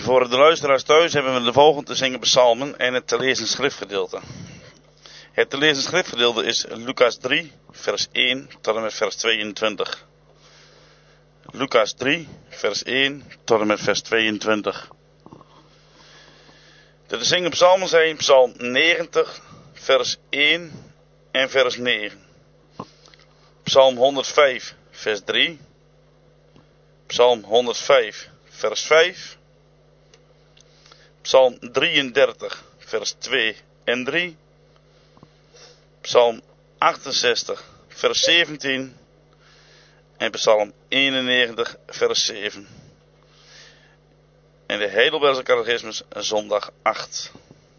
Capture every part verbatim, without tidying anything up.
Voor de luisteraars thuis hebben we de volgende te zingen psalmen en het te lezen schriftgedeelte. Het te lezen schriftgedeelte is Lucas drie, vers één tot en met vers tweeëntwintig. Lucas drie, vers één tot en met vers tweeëntwintig. De te zingen psalmen zijn psalm negentig, vers één en vers negen. Psalm honderdvijf, vers drie. Psalm honderdvijf, vers vijf. Psalm drieëndertig, vers twee en drie. Psalm achtenzestig, vers zeventien. En Psalm eenennegentig, vers zeven. En de Heidelbergse Catechismus, zondag acht.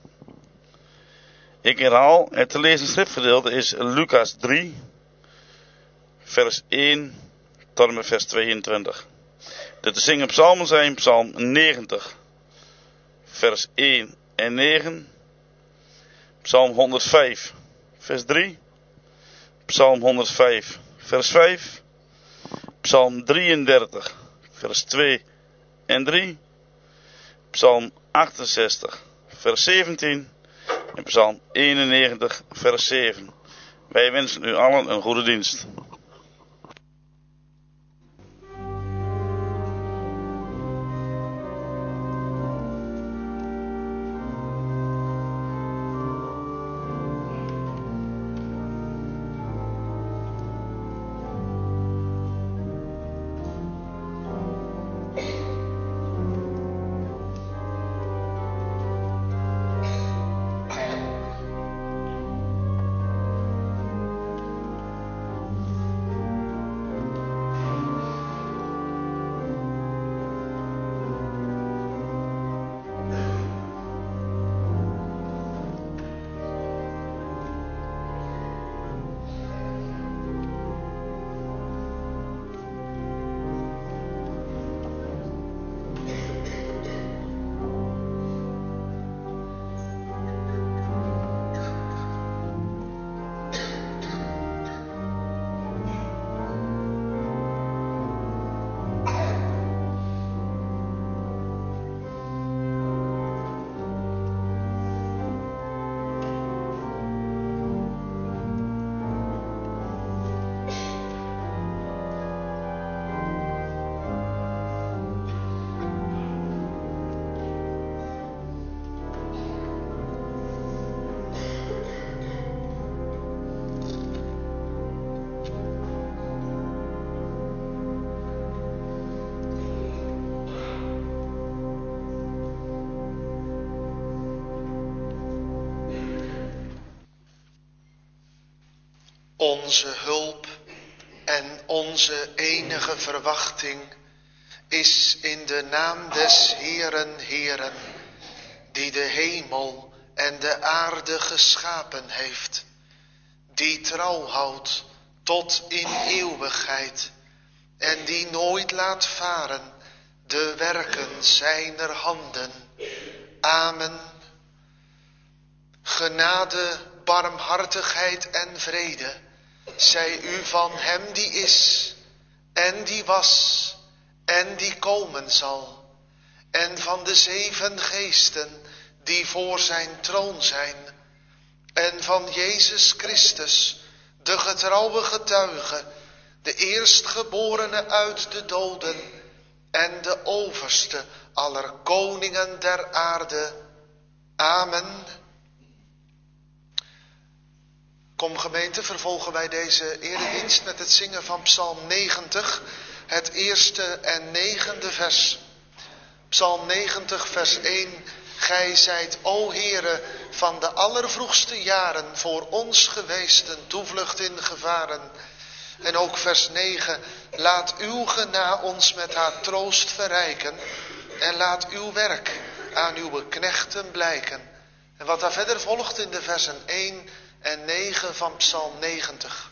Ik herhaal, het te lezen schriftgedeelte is Lucas drie, vers één tot en met vers tweeëntwintig. De te zingen psalmen zijn Psalm negentig, vers één en negen. Psalm honderdvijf, vers drie. Psalm honderdvijf, vers vijf. Psalm drieëndertig, vers twee en drie. Psalm achtenzestig, vers zeventien. En Psalm eenennegentig, vers zeven. Wij wensen u allen een goede dienst. Onze hulp en onze enige verwachting is in de naam des Heeren Heeren, die de hemel en de aarde geschapen heeft, die trouw houdt tot in eeuwigheid en die nooit laat varen de werken zijner handen. Amen. Genade, barmhartigheid en vrede zij u van hem die is, en die was, en die komen zal, en van de zeven geesten die voor zijn troon zijn, en van Jezus Christus, de getrouwe getuige, de eerstgeborene uit de doden, en de overste aller koningen der aarde. Amen. Kom gemeente, vervolgen wij deze eredienst met het zingen van Psalm negentig, het eerste en negende vers. Psalm negentig, vers één. Gij zijt, o Heere, van de allervroegste jaren voor ons geweest een toevlucht in gevaren. En ook vers negen. Laat uw gena ons met haar troost verrijken en laat uw werk aan uw knechten blijken. En wat daar verder volgt in de versen één en negen van Psalm negentig.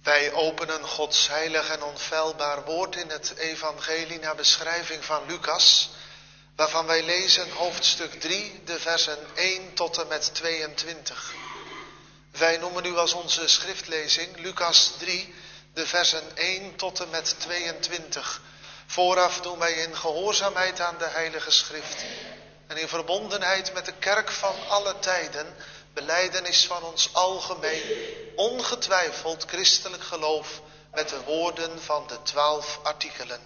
Wij openen Gods heilig en onfeilbaar woord in het evangelie naar beschrijving van Lucas, waarvan wij lezen hoofdstuk drie, de versen één tot en met tweeëntwintig. Wij noemen nu als onze schriftlezing Lucas drie, de versen één tot en met tweeëntwintig. Vooraf doen wij in gehoorzaamheid aan de Heilige Schrift en in verbondenheid met de kerk van alle tijden belijdenis van ons algemeen, ongetwijfeld christelijk geloof met de woorden van de twaalf artikelen.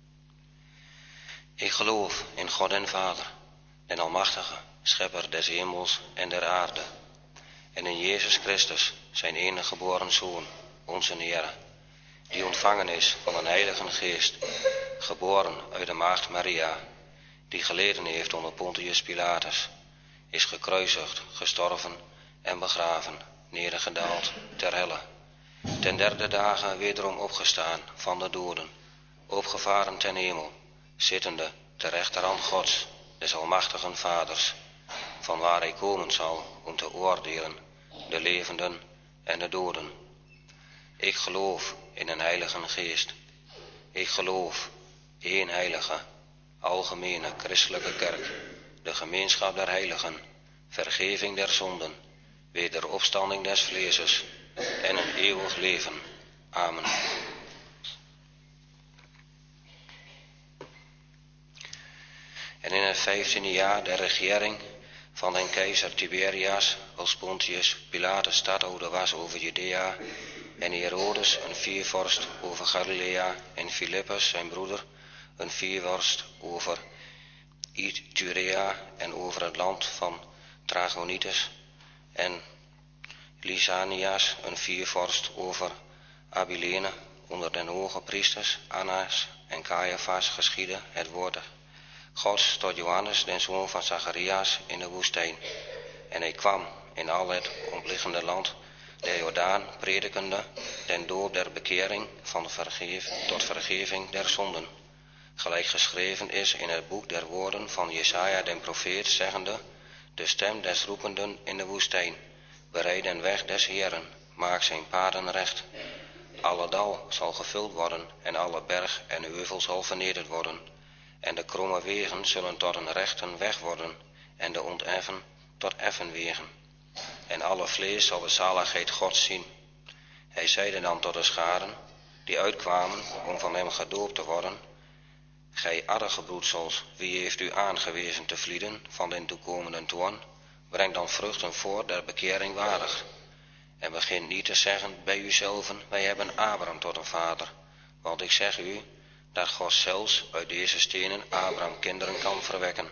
Ik geloof in God en Vader, den Almachtige, Schepper des hemels en der aarde, en in Jezus Christus, zijn enige geboren Zoon, onze Heer, die ontvangen is van een Heilige Geest, geboren uit de maagd Maria, die geleden heeft onder Pontius Pilatus, is gekruisigd, gestorven en begraven, nedergedaald ter helle, ten derde dagen wederom opgestaan van de doden, opgevaren ten hemel, zittende ter rechterhand Gods, des almachtigen Vaders, van waar hij komen zal om te oordelen de levenden en de doden. Ik geloof in een Heilige Geest. Ik geloof één heilige, algemene christelijke kerk, de gemeenschap der heiligen, vergeving der zonden, wederopstanding des vleeses en een eeuwig leven. Amen. En in het vijftiende jaar der regering van den keizer Tiberias, als Pontius Pilatus stadhouder was over Judea, en Herodes een viervorst over Galilea, en Philippus zijn broeder een viervorst over Iturea en over het land van Trachonitis, en Lysanias een viervorst over Abilene, onder den hoge priesters Annas en Caiaphas geschiedde het woord Gods tot Johannes, den zoon van Zacharias, in de woestijn. En hij kwam in al het omliggende land der Jordaan, predikende den doop der bekering van vergeef, tot vergeving der zonden. Gelijk geschreven is in het boek der woorden van Jesaja den profeet, zeggende: de stem des roependen in de woestijn, bereid den weg des Heeren, maak zijn paden recht. Alle dal zal gevuld worden en alle berg en heuvel zal vernederd worden. En de kromme wegen zullen tot een rechten weg worden, en de oneffen tot effen wegen. En alle vlees zal de zaligheid Gods zien. Hij zeide dan tot de scharen, die uitkwamen om van hem gedoopt te worden: gij addergebroedsels, wie heeft u aangewezen te vlieden van den toekomenden toorn? Breng dan vruchten voort der bekering waardig. En begin niet te zeggen bij uzelven: wij hebben Abraham tot een vader. Want ik zeg u, dat God zelfs uit deze stenen Abraham kinderen kan verwekken.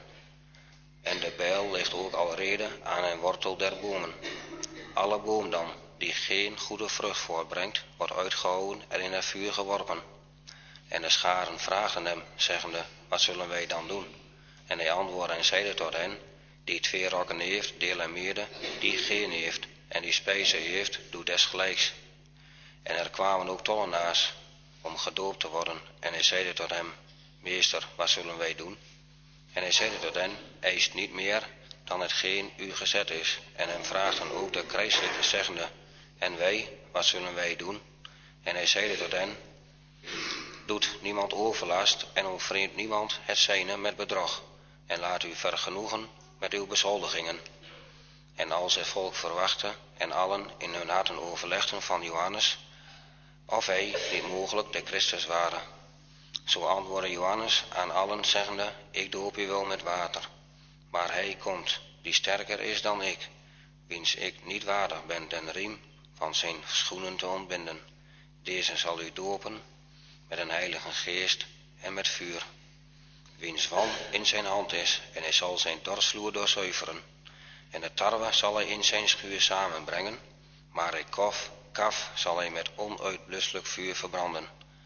En de bijl ligt ook alrede aan een wortel der bomen. Alle boom dan, die geen goede vrucht voortbrengt, wordt uitgehouwen en in het vuur geworpen. En de scharen vraagden hem, zeggende: wat zullen wij dan doen? En hij antwoordde en zeide tot hen: die twee rokken heeft, deel hem mede, die geen heeft, en die spijze heeft, doe desgelijks. En er kwamen ook tollenaars om gedoopt te worden. En hij zeide tot hem: meester, wat zullen wij doen? En hij zeide tot hen: eist niet meer dan hetgeen u gezet is. En hem vraagden ook de krijgslieden, zeggende: en wij, wat zullen wij doen? En hij zeide tot hen: doet niemand overlast en ontvreemd niemand het zijne met bedrog. En laat u vergenoegen met uw bezoldigingen. En als het volk verwachtte en allen in hun harten overlegden van Johannes, of hij niet mogelijk de Christus waren. Zo antwoordde Johannes aan allen, zeggende: ik doop u wel met water, maar hij komt, die sterker is dan ik, wiens ik niet waardig ben den riem van zijn schoenen te ontbinden. Deze zal u dopen met een Heilige Geest en met vuur, wiens wam in zijn hand is, en hij zal zijn dorsvloer doorzuiveren. En de tarwe zal hij in zijn schuur samenbrengen, maar het kof, kaf zal hij met onuitblusselijk vuur verbranden.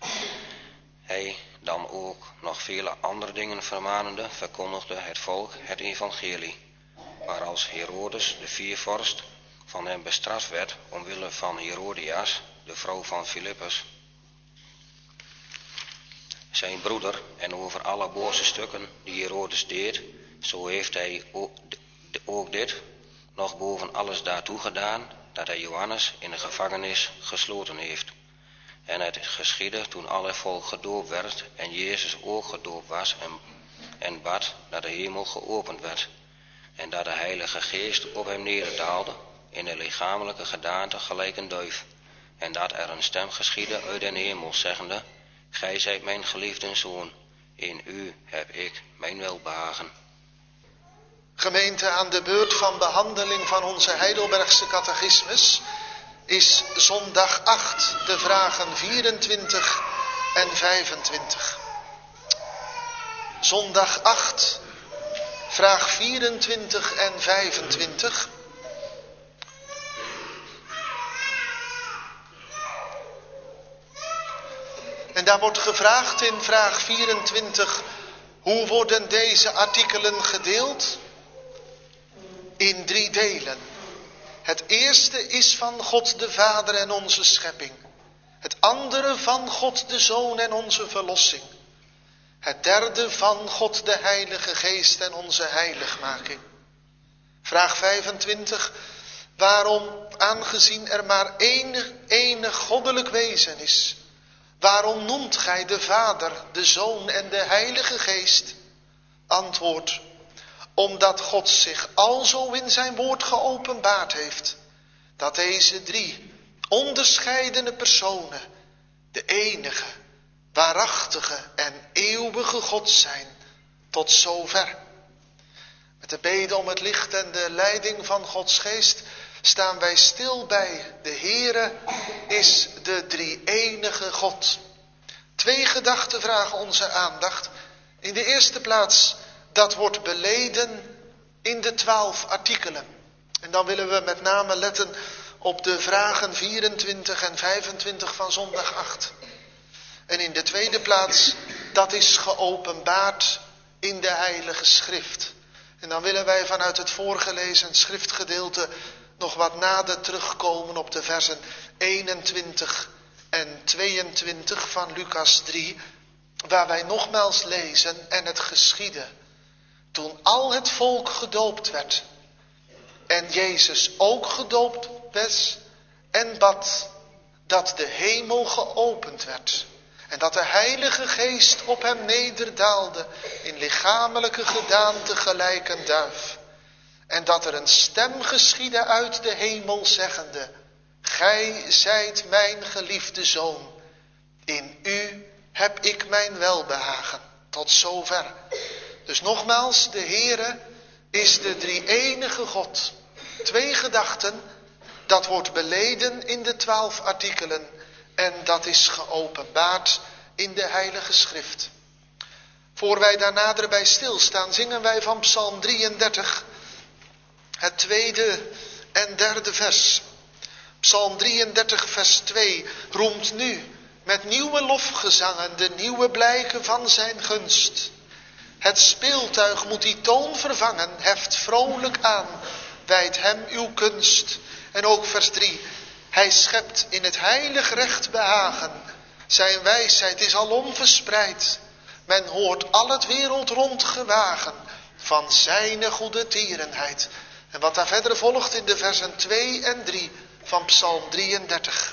Hij dan ook nog vele andere dingen vermanende, verkondigde het volk het evangelie. Maar als Herodes de viervorst van hem bestraft werd omwille van Herodias, de vrouw van Philippus, zijn broeder, en over alle boze stukken die Herodes deed, zo heeft hij ook dit nog boven alles daartoe gedaan, dat hij Johannes in de gevangenis gesloten heeft, En het geschiedde toen alle volk gedoopt werd en Jezus ook gedoopt was en, en bad dat de hemel geopend werd en dat de Heilige Geest op hem nederdaalde in de lichamelijke gedaante gelijk een duif. En dat er een stem geschiedde uit den hemel, zeggende: Gij zijt mijn geliefde zoon, in u heb ik mijn welbehagen. Gemeente, aan de beurt van behandeling van onze Heidelbergse catechismus is zondag acht, de vragen vierentwintig en vijfentwintig. Zondag acht, vraag vierentwintig en vijfentwintig. En daar wordt gevraagd in vraag vierentwintig, hoe worden deze artikelen gedeeld? In drie delen. Het eerste is van God de Vader en onze schepping. Het andere van God de Zoon en onze verlossing. Het derde van God de Heilige Geest en onze heiligmaking. Vraag vijfentwintig. Waarom, aangezien er maar één, enig goddelijk wezen is, waarom noemt gij de Vader, de Zoon en de Heilige Geest? Antwoord: omdat God zich alzo in zijn woord geopenbaard heeft, dat deze drie onderscheidene personen de enige, waarachtige en eeuwige God zijn, tot zover. Met de bede om het licht en de leiding van Gods Geest staan wij stil bij de Heere is de drie-enige God. Twee gedachten vragen onze aandacht. In de eerste plaats, dat wordt beleden in de twaalf artikelen. En dan willen we met name letten op de vragen vierentwintig en vijfentwintig van zondag acht. En in de tweede plaats, dat is geopenbaard in de Heilige Schrift. En dan willen wij vanuit het voorgelezen schriftgedeelte nog wat nader terugkomen op de versen eenentwintig en tweeëntwintig van Lucas drie, waar wij nogmaals lezen: en het geschiedde, toen al het volk gedoopt werd, en Jezus ook gedoopt werd, en bad, dat de hemel geopend werd, en dat de Heilige Geest op hem nederdaalde in lichamelijke gedaante gelijk een duif. En dat er een stem geschiedde uit de hemel, zeggende: Gij zijt mijn geliefde Zoon, in u heb ik mijn welbehagen. Tot zover. Dus nogmaals, de Heere is de drie-enige God. Twee gedachten, dat wordt beleden in de twaalf artikelen en dat is geopenbaard in de Heilige Schrift. Voor wij daar nader bij stilstaan, zingen wij van Psalm drieëndertig, het tweede en derde vers. Psalm drieëndertig vers twee roemt nu met nieuwe lofgezangen de nieuwe blijken van zijn gunst. Het speeltuig moet die toon vervangen, heft vrolijk aan, wijdt hem uw kunst. En ook vers drie, hij schept in het heilig recht behagen, zijn wijsheid is alom verspreid. Men hoort al het wereld rond gewagen van zijne goede tierenheid. En wat daar verder volgt in de versen twee en drie van Psalm drieëndertig.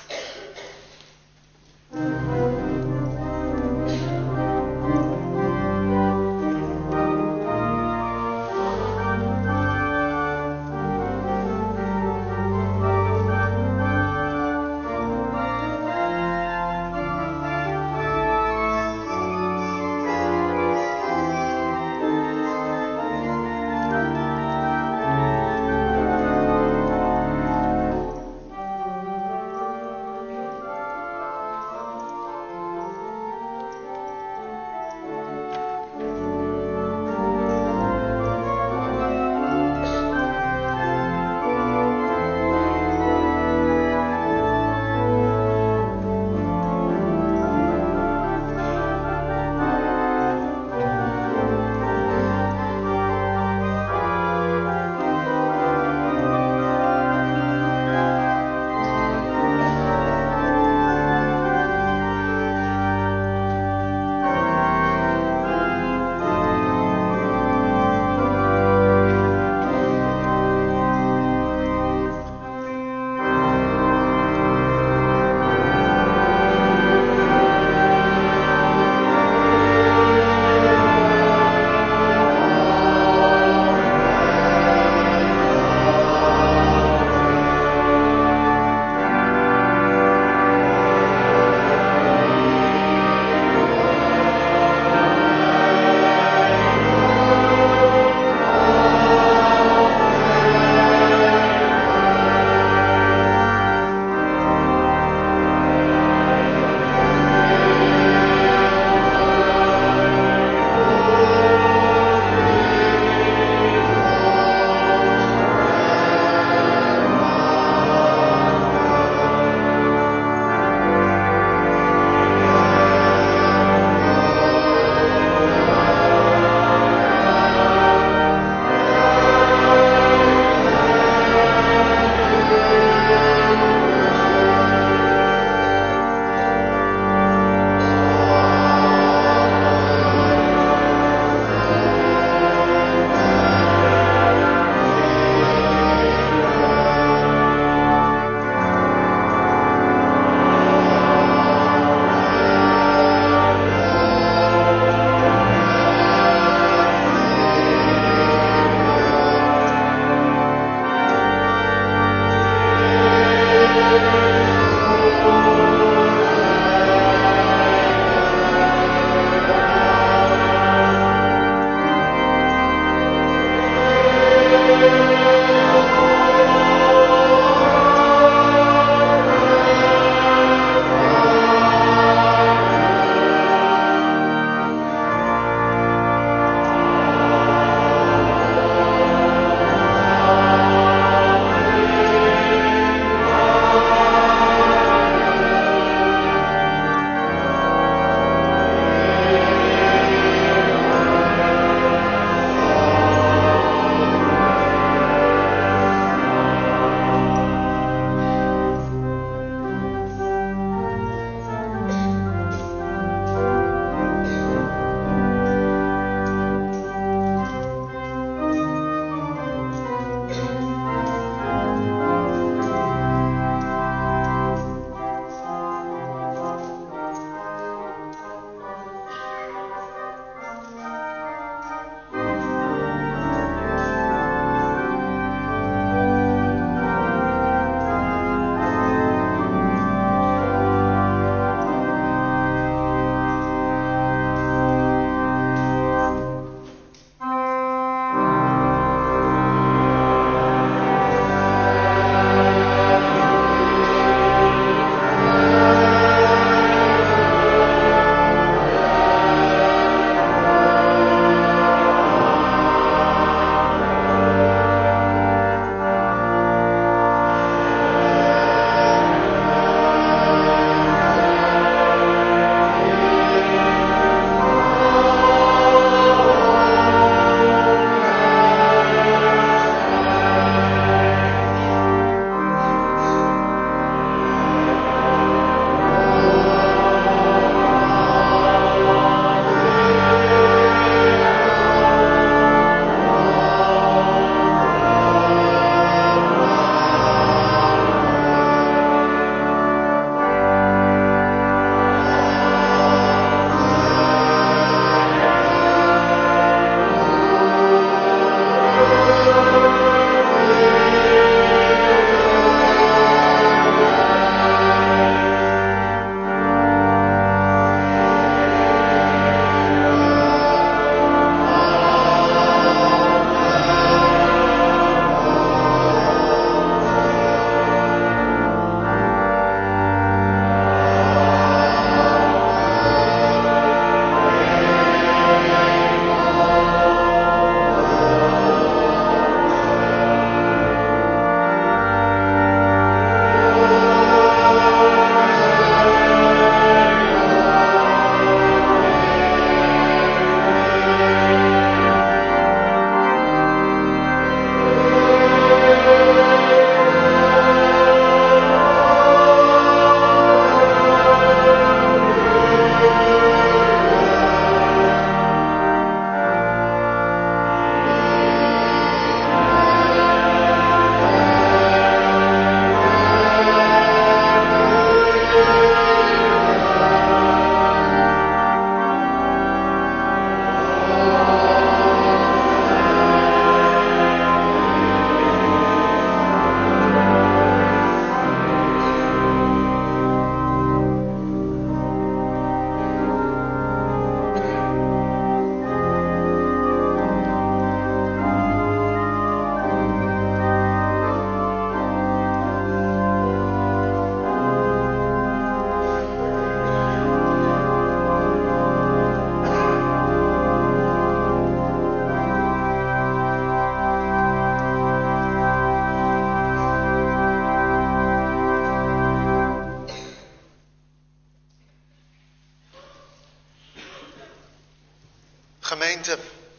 gemeente,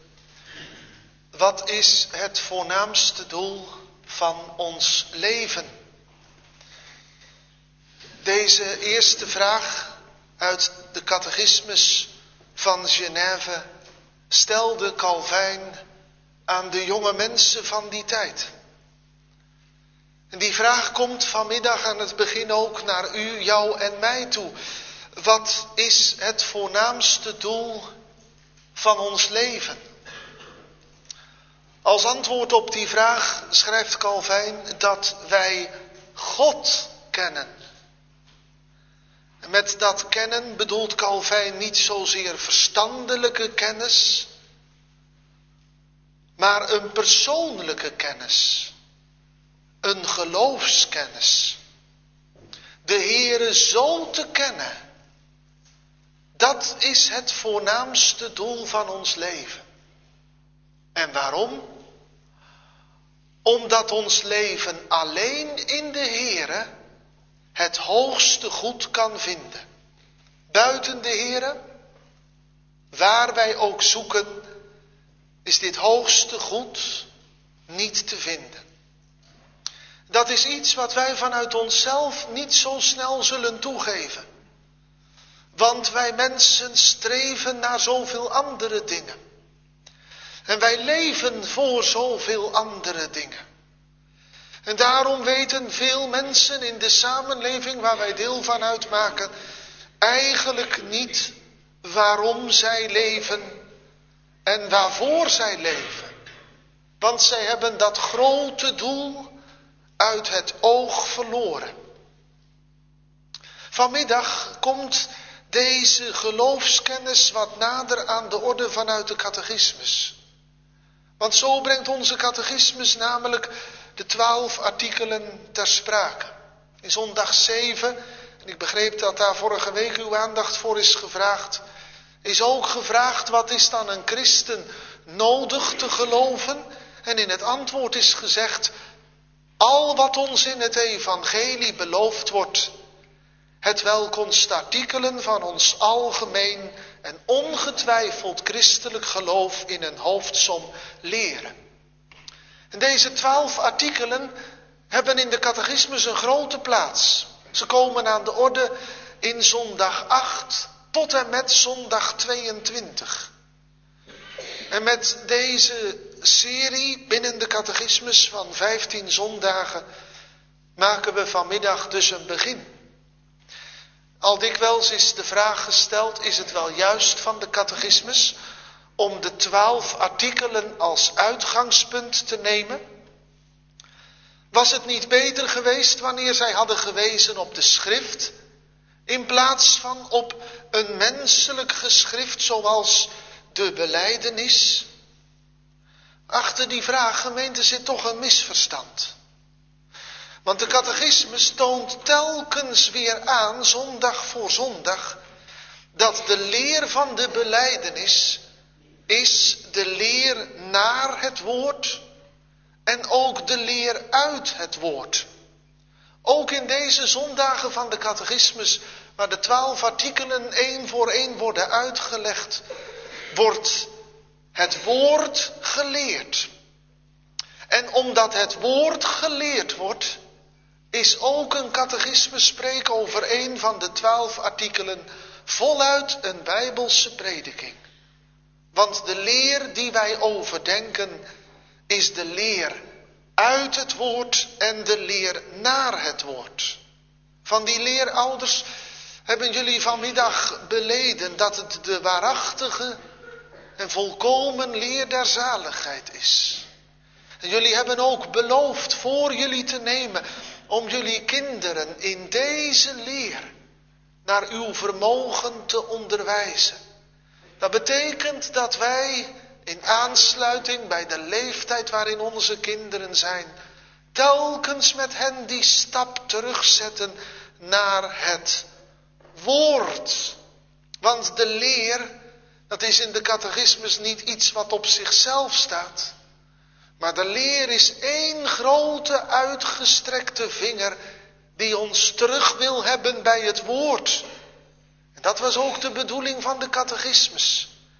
wat is het voornaamste doel van ons leven? Deze eerste vraag uit de catechismus van Genève stelde Calvijn aan de jonge mensen van die tijd. En die vraag komt vanmiddag aan het begin ook naar u, jou en mij toe. Wat is het voornaamste doel van ons leven? Als antwoord op die vraag schrijft Calvijn dat wij God kennen. En met dat kennen bedoelt Calvijn niet zozeer verstandelijke kennis, maar een persoonlijke kennis. Een geloofskennis. De Heere zo te kennen. Dat is het voornaamste doel van ons leven. En waarom? Omdat ons leven alleen in de Heere het hoogste goed kan vinden. Buiten de Heere, waar wij ook zoeken, is dit hoogste goed niet te vinden. Dat is iets wat wij vanuit onszelf niet zo snel zullen toegeven. Want wij mensen streven naar zoveel andere dingen. En wij leven voor zoveel andere dingen. En daarom weten veel mensen in de samenleving waar wij deel van uitmaken eigenlijk niet waarom zij leven en waarvoor zij leven. Want zij hebben dat grote doel uit het oog verloren. Vanmiddag komt deze geloofskennis wat nader aan de orde vanuit de catechismus. Want zo brengt onze catechismus namelijk de twaalf artikelen ter sprake. In zondag zeven, en ik begreep dat daar vorige week uw aandacht voor is gevraagd, is ook gevraagd wat is dan een christen nodig te geloven. En in het antwoord is gezegd, al wat ons in het evangelie beloofd wordt, hetwelk ons de artikelen van ons algemeen en ongetwijfeld christelijk geloof in een hoofdsom leren. En deze twaalf artikelen hebben in de catechismus een grote plaats. Ze komen aan de orde in zondag acht tot en met zondag tweeëntwintig. En met deze serie binnen de catechismus van vijftien zondagen maken we vanmiddag dus een begin. Al dikwijls is de vraag gesteld, is het wel juist van de catechismus om de twaalf artikelen als uitgangspunt te nemen? Was het niet beter geweest wanneer zij hadden gewezen op de schrift, in plaats van op een menselijk geschrift zoals de belijdenis? Achter die vraag, gemeente, zit toch een misverstand. Want de catechismus toont telkens weer aan, zondag voor zondag, dat de leer van de belijdenis is de leer naar het woord en ook de leer uit het woord. Ook in deze zondagen van de catechismus, waar de twaalf artikelen één voor één worden uitgelegd, wordt het woord geleerd. En omdat het woord geleerd wordt, is ook een catechismus spreken over een van de twaalf artikelen voluit een bijbelse prediking. Want de leer die wij overdenken is de leer uit het woord en de leer naar het woord. Van die leerouders hebben jullie vanmiddag beleden dat het de waarachtige en volkomen leer der zaligheid is. En jullie hebben ook beloofd voor jullie te nemen om jullie kinderen in deze leer naar uw vermogen te onderwijzen. Dat betekent dat wij in aansluiting bij de leeftijd waarin onze kinderen zijn, telkens met hen die stap terugzetten naar het woord. Want de leer, dat is in de catechismus niet iets wat op zichzelf staat. Maar de leer is één grote uitgestrekte vinger die ons terug wil hebben bij het woord. En dat was ook de bedoeling van de catechismus.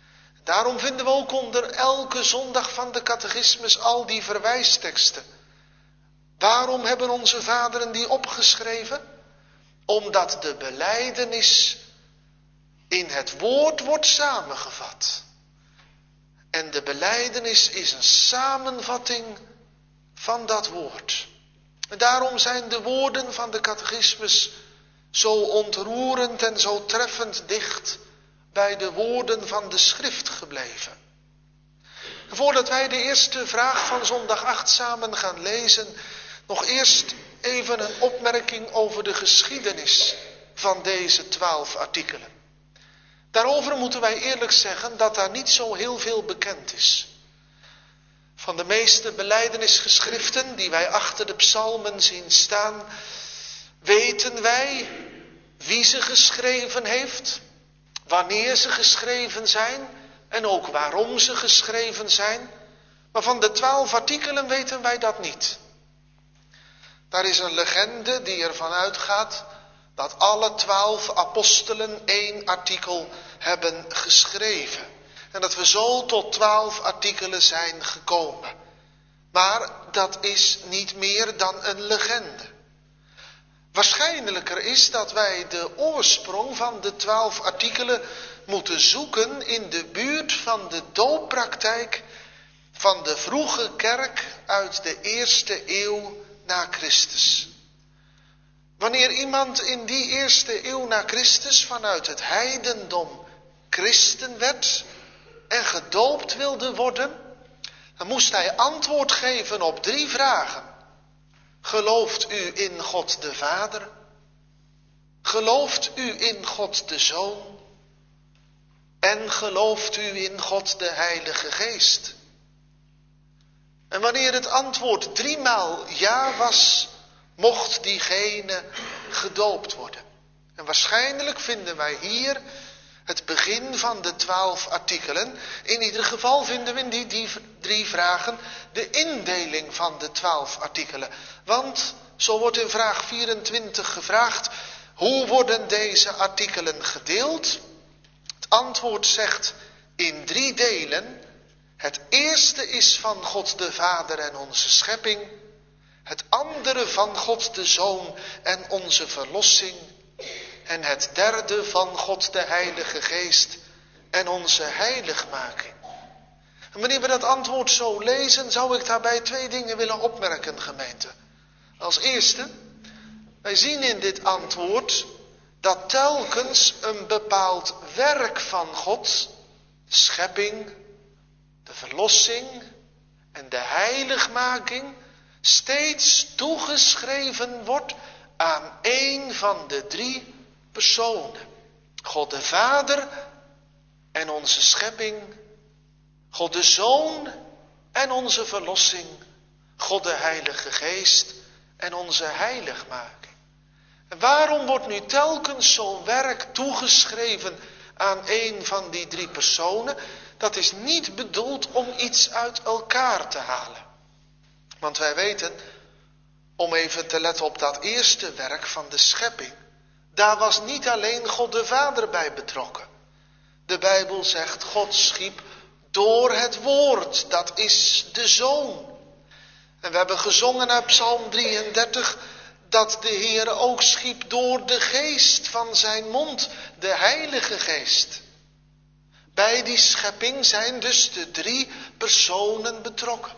Daarom vinden we ook onder elke zondag van de catechismus al die verwijsteksten. Waarom hebben onze vaderen die opgeschreven? Omdat de belijdenis in het woord wordt samengevat. En de belijdenis is een samenvatting van dat woord. En daarom zijn de woorden van de catechismus zo ontroerend en zo treffend dicht bij de woorden van de schrift gebleven. En voordat wij de eerste vraag van zondag acht samen gaan lezen, nog eerst even een opmerking over de geschiedenis van deze twaalf artikelen. Daarover moeten wij eerlijk zeggen dat daar niet zo heel veel bekend is. Van de meeste belijdenisgeschriften die wij achter de psalmen zien staan, weten wij wie ze geschreven heeft, wanneer ze geschreven zijn en ook waarom ze geschreven zijn. Maar van de twaalf artikelen weten wij dat niet. Daar is een legende die ervan uitgaat dat alle twaalf apostelen één artikel hebben geschreven. En dat we zo tot twaalf artikelen zijn gekomen. Maar dat is niet meer dan een legende. Waarschijnlijker is dat wij de oorsprong van de twaalf artikelen moeten zoeken in de buurt van de dooppraktijk van de vroege kerk uit de eerste eeuw na Christus. Wanneer iemand in die eerste eeuw na Christus vanuit het heidendom christen werd en gedoopt wilde worden, dan moest hij antwoord geven op drie vragen. Gelooft u in God de Vader? Gelooft u in God de Zoon? En gelooft u in God de Heilige Geest? En wanneer het antwoord driemaal ja was, mocht diegene gedoopt worden. En waarschijnlijk vinden wij hier het begin van de twaalf artikelen. In ieder geval vinden we in die, die drie vragen de indeling van de twaalf artikelen. Want, zo wordt in vraag vierentwintig gevraagd, hoe worden deze artikelen gedeeld? Het antwoord zegt in drie delen. Het eerste is van God de Vader en onze schepping. Het andere van God de Zoon en onze verlossing. En het derde van God de Heilige Geest en onze heiligmaking. En wanneer we dat antwoord zo lezen, zou ik daarbij twee dingen willen opmerken, gemeente. Als eerste, wij zien in dit antwoord dat telkens een bepaald werk van God, de schepping, de verlossing en de heiligmaking, steeds toegeschreven wordt aan één van de drie personen. God de Vader en onze schepping, God de Zoon en onze verlossing, God de Heilige Geest en onze heiligmaking. En waarom wordt nu telkens zo'n werk toegeschreven aan één van die drie personen? Dat is niet bedoeld om iets uit elkaar te halen. Want wij weten, om even te letten op dat eerste werk van de schepping, daar was niet alleen God de Vader bij betrokken. De Bijbel zegt, God schiep door het woord, dat is de Zoon. En we hebben gezongen uit Psalm drieëndertig, dat de Heer ook schiep door de geest van zijn mond, de Heilige Geest. Bij die schepping zijn dus de drie personen betrokken.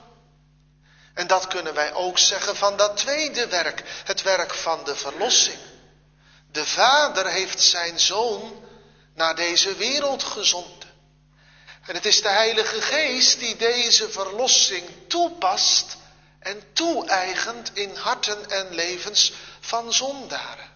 En dat kunnen wij ook zeggen van dat tweede werk, het werk van de verlossing. De Vader heeft zijn Zoon naar deze wereld gezonden. En het is de Heilige Geest die deze verlossing toepast en toe-eigent in harten en levens van zondaren.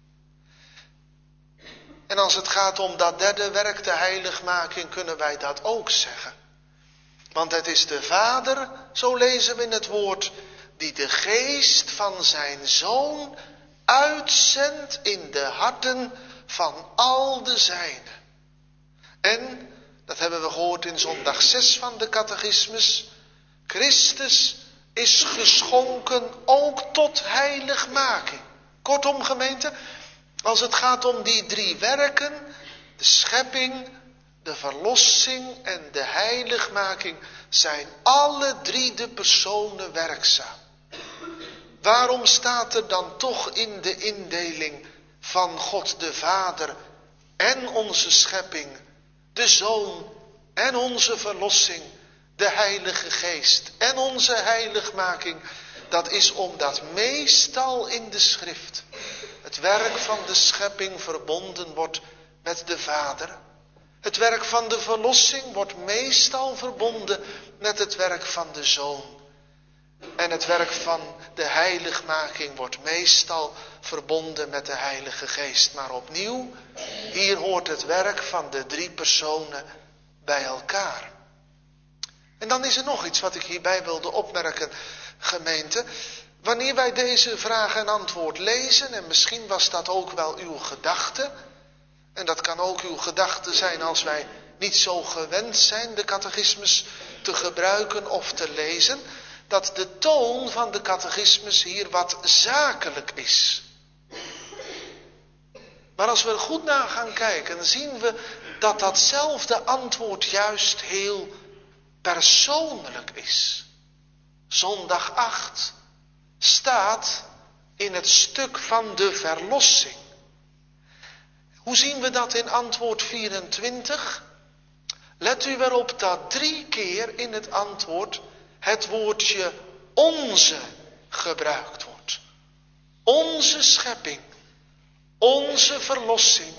En als het gaat om dat derde werk, de heiligmaking, kunnen wij dat ook zeggen. Want het is de Vader, zo lezen we in het woord, die de geest van zijn Zoon uitzendt in de harten van al de zijnen. En, dat hebben we gehoord in zondag zes van de catechismus, Christus is geschonken ook tot heiligmaking. Kortom, gemeente, als het gaat om die drie werken, de schepping, de verlossing en de heiligmaking zijn alle drie de personen werkzaam. Waarom staat er dan toch in de indeling van God de Vader en onze schepping, de Zoon en onze verlossing, de Heilige Geest en onze heiligmaking? Dat is omdat meestal in de schrift het werk van de schepping verbonden wordt met de Vader. Het werk van de verlossing wordt meestal verbonden met het werk van de Zoon. En het werk van de heiligmaking wordt meestal verbonden met de Heilige Geest. Maar opnieuw, hier hoort het werk van de drie personen bij elkaar. En dan is er nog iets wat ik hierbij wilde opmerken, gemeente. Wanneer wij deze vraag en antwoord lezen, en misschien was dat ook wel uw gedachte, en dat kan ook uw gedachte zijn als wij niet zo gewend zijn de catechismus te gebruiken of te lezen, dat de toon van de catechismus hier wat zakelijk is. Maar als we er goed naar gaan kijken, zien we dat datzelfde antwoord juist heel persoonlijk is. Zondag acht staat in het stuk van de verlossing. Hoe zien we dat in antwoord vierentwintig? Let u erop dat drie keer in het antwoord het woordje onze gebruikt wordt. Onze schepping, onze verlossing,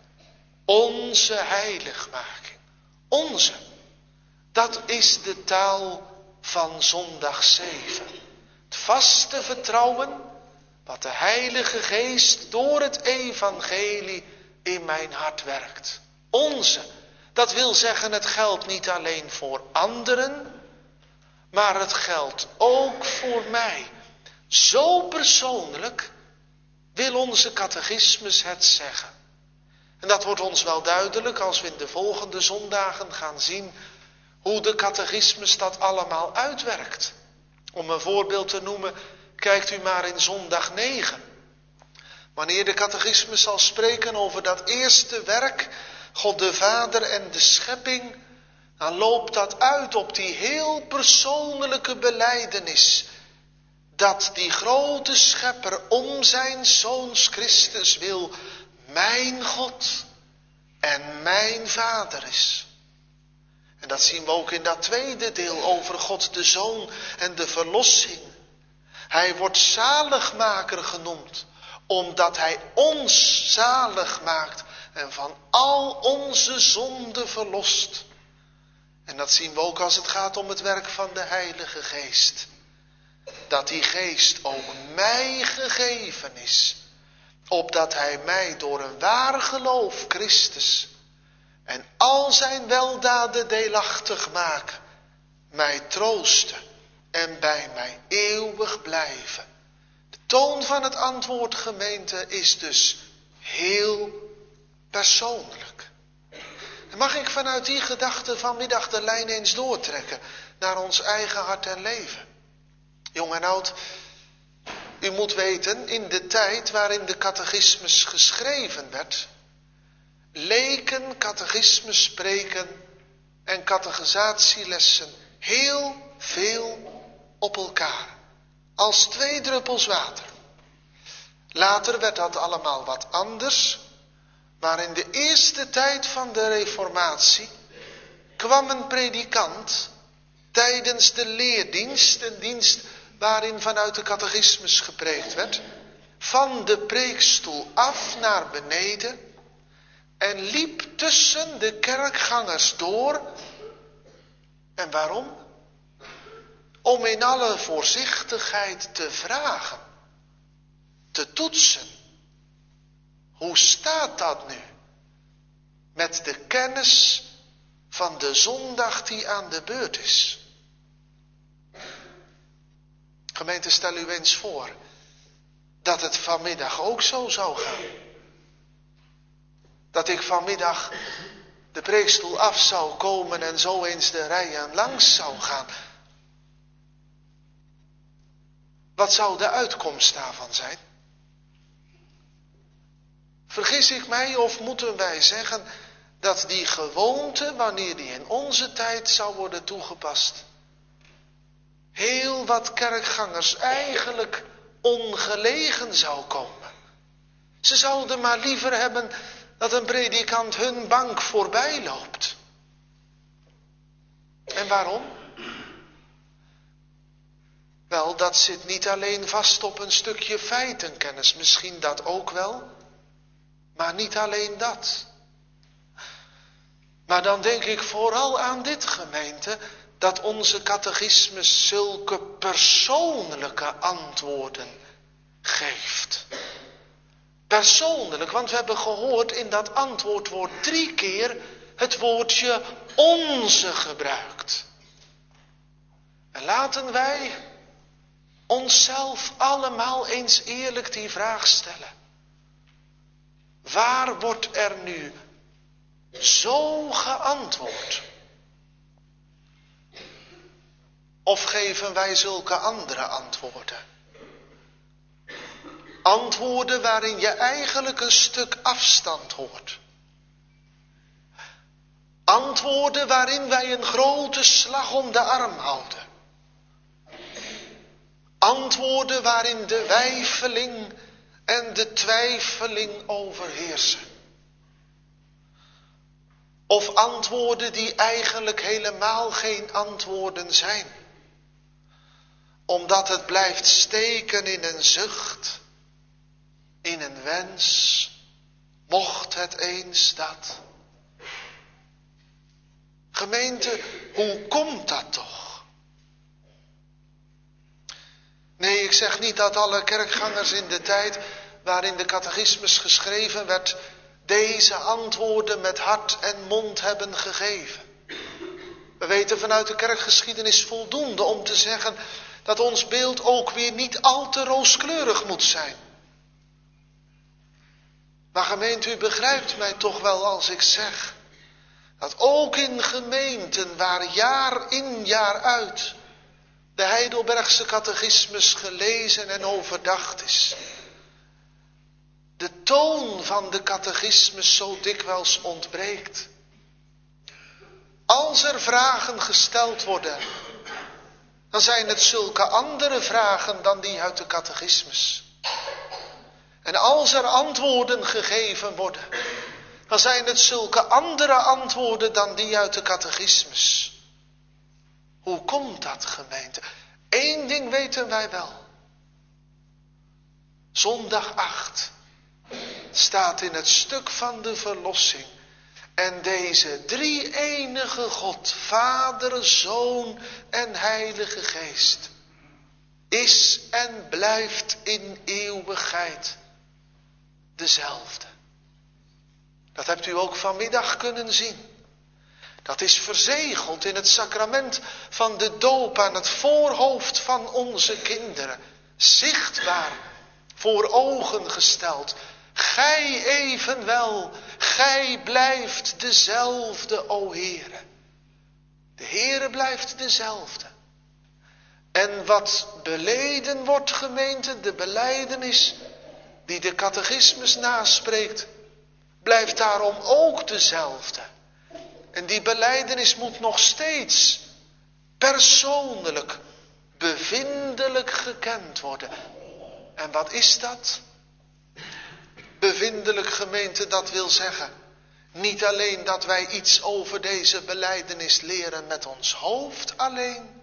onze heiligmaking. Onze, dat is de taal van zondag zeven. Het vaste vertrouwen wat de Heilige Geest door het evangelie in mijn hart werkt. Onze, dat wil zeggen, het geldt niet alleen voor anderen, maar het geldt ook voor mij. Zo persoonlijk wil onze catechismus het zeggen. En dat wordt ons wel duidelijk als we in de volgende zondagen gaan zien hoe de catechismus dat allemaal uitwerkt. Om een voorbeeld te noemen, kijkt u maar in zondag negen. Wanneer de catechismus zal spreken over dat eerste werk, God de Vader en de schepping, dan loopt dat uit op die heel persoonlijke belijdenis dat die grote schepper om zijn Zoons Christus wil mijn God en mijn Vader is. En dat zien we ook in dat tweede deel over God de Zoon en de verlossing. Hij wordt zaligmaker genoemd, omdat hij ons zalig maakt en van al onze zonden verlost. En dat zien we ook als het gaat om het werk van de Heilige Geest. Dat die Geest ook mij gegeven is, opdat hij mij door een waar geloof Christus en al zijn weldaden deelachtig maken, mij troosten en bij mij eeuwig blijven. De toon van het antwoord, gemeente, is dus heel persoonlijk. En mag ik vanuit die gedachte vanmiddag de lijn eens doortrekken naar ons eigen hart en leven. Jong en oud, u moet weten, in de tijd waarin de catechismus geschreven werd, leken catechismus spreken en catechisatielessen heel veel op elkaar. Als twee druppels water. Later werd dat allemaal wat anders. Maar in de eerste tijd van de Reformatie kwam een predikant tijdens de leerdienst, een dienst waarin vanuit de catechismus gepreekt werd, van de preekstoel af naar beneden en liep tussen de kerkgangers door. En waarom? Om in alle voorzichtigheid te vragen, te toetsen. Hoe staat dat nu met de kennis van de zondag die aan de beurt is? Gemeente, stel u eens voor dat het vanmiddag ook zo zou gaan. Dat ik vanmiddag de preekstoel af zou komen en zo eens de rijen langs zou gaan. Wat zou de uitkomst daarvan zijn? Vergis ik mij of moeten wij zeggen dat die gewoonte, wanneer die in onze tijd zou worden toegepast, heel wat kerkgangers eigenlijk ongelegen zou komen. Ze zouden maar liever hebben dat een predikant hun bank voorbij loopt. En waarom? Wel, dat zit niet alleen vast op een stukje feitenkennis, misschien dat ook wel, maar niet alleen dat. Maar dan denk ik vooral aan dit, gemeente, dat onze catechismus zulke persoonlijke antwoorden geeft. Persoonlijk, want we hebben gehoord in dat antwoordwoord drie keer het woordje onze gebruikt. En laten wij onszelf allemaal eens eerlijk die vraag stellen. Waar wordt er nu zo geantwoord? Of geven wij zulke andere antwoorden? Antwoorden waarin je eigenlijk een stuk afstand hoort. Antwoorden waarin wij een grote slag om de arm houden. Antwoorden waarin de weifeling en de twijfeling overheersen. Of antwoorden die eigenlijk helemaal geen antwoorden zijn. Omdat het blijft steken in een zucht, in een wens, mocht het eens dat. Gemeente, hoe komt dat toch? Nee, ik zeg niet dat alle kerkgangers in de tijd waarin de catechismus geschreven werd, deze antwoorden met hart en mond hebben gegeven. We weten vanuit de kerkgeschiedenis voldoende om te zeggen dat ons beeld ook weer niet al te rooskleurig moet zijn. Maar gemeente, u begrijpt mij toch wel als ik zeg dat ook in gemeenten waar jaar in jaar uit de Heidelbergse catechismus gelezen en overdacht is, de toon van de catechismus zo dikwijls ontbreekt. Als er vragen gesteld worden, dan zijn het zulke andere vragen dan die uit de catechismus. En als er antwoorden gegeven worden, dan zijn het zulke andere antwoorden dan die uit de catechismus. Hoe komt dat, gemeente? Eén ding weten wij wel. Zondag acht staat in het stuk van de verlossing. En deze drie-enige God, Vader, Zoon en Heilige Geest, is en blijft in eeuwigheid dezelfde. Dat hebt u ook vanmiddag kunnen zien. Dat is verzegeld in het sacrament van de doop aan het voorhoofd van onze kinderen. Zichtbaar voor ogen gesteld. Gij evenwel, gij blijft dezelfde, o Heere. De Heere blijft dezelfde. En wat beleden wordt, gemeente, de belijdenis die de catechismus naspreekt, blijft daarom ook dezelfde. En die belijdenis moet nog steeds persoonlijk, bevindelijk gekend worden. En wat is dat? Bevindelijk, gemeente, dat wil zeggen, niet alleen dat wij iets over deze belijdenis leren met ons hoofd alleen,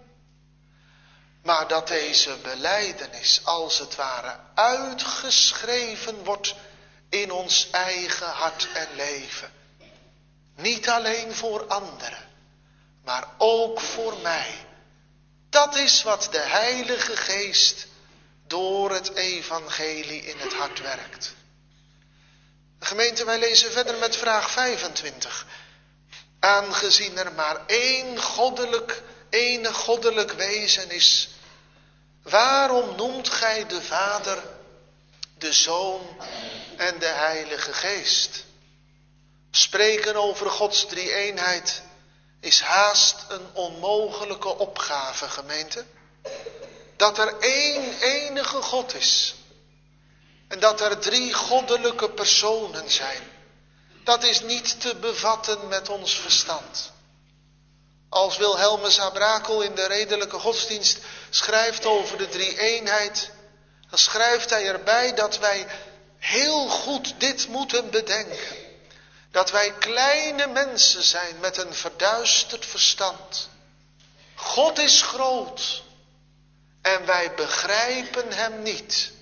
maar dat deze belijdenis als het ware uitgeschreven wordt in ons eigen hart en leven. Niet alleen voor anderen, maar ook voor mij. Dat is wat de Heilige Geest door het evangelie in het hart werkt. Gemeente, wij lezen verder met vraag vijfentwintig. Aangezien er maar één goddelijk, één goddelijk wezen is, waarom noemt gij de Vader, de Zoon en de Heilige Geest? Spreken over Gods drie-eenheid is haast een onmogelijke opgave, gemeente. Dat er één enige God is en dat er drie goddelijke personen zijn, dat is niet te bevatten met ons verstand. Als Wilhelmus à Brakel in de Redelijke Godsdienst schrijft over de drie-eenheid, dan schrijft hij erbij dat wij heel goed dit moeten bedenken. Dat wij kleine mensen zijn met een verduisterd verstand. God is groot en wij begrijpen hem niet.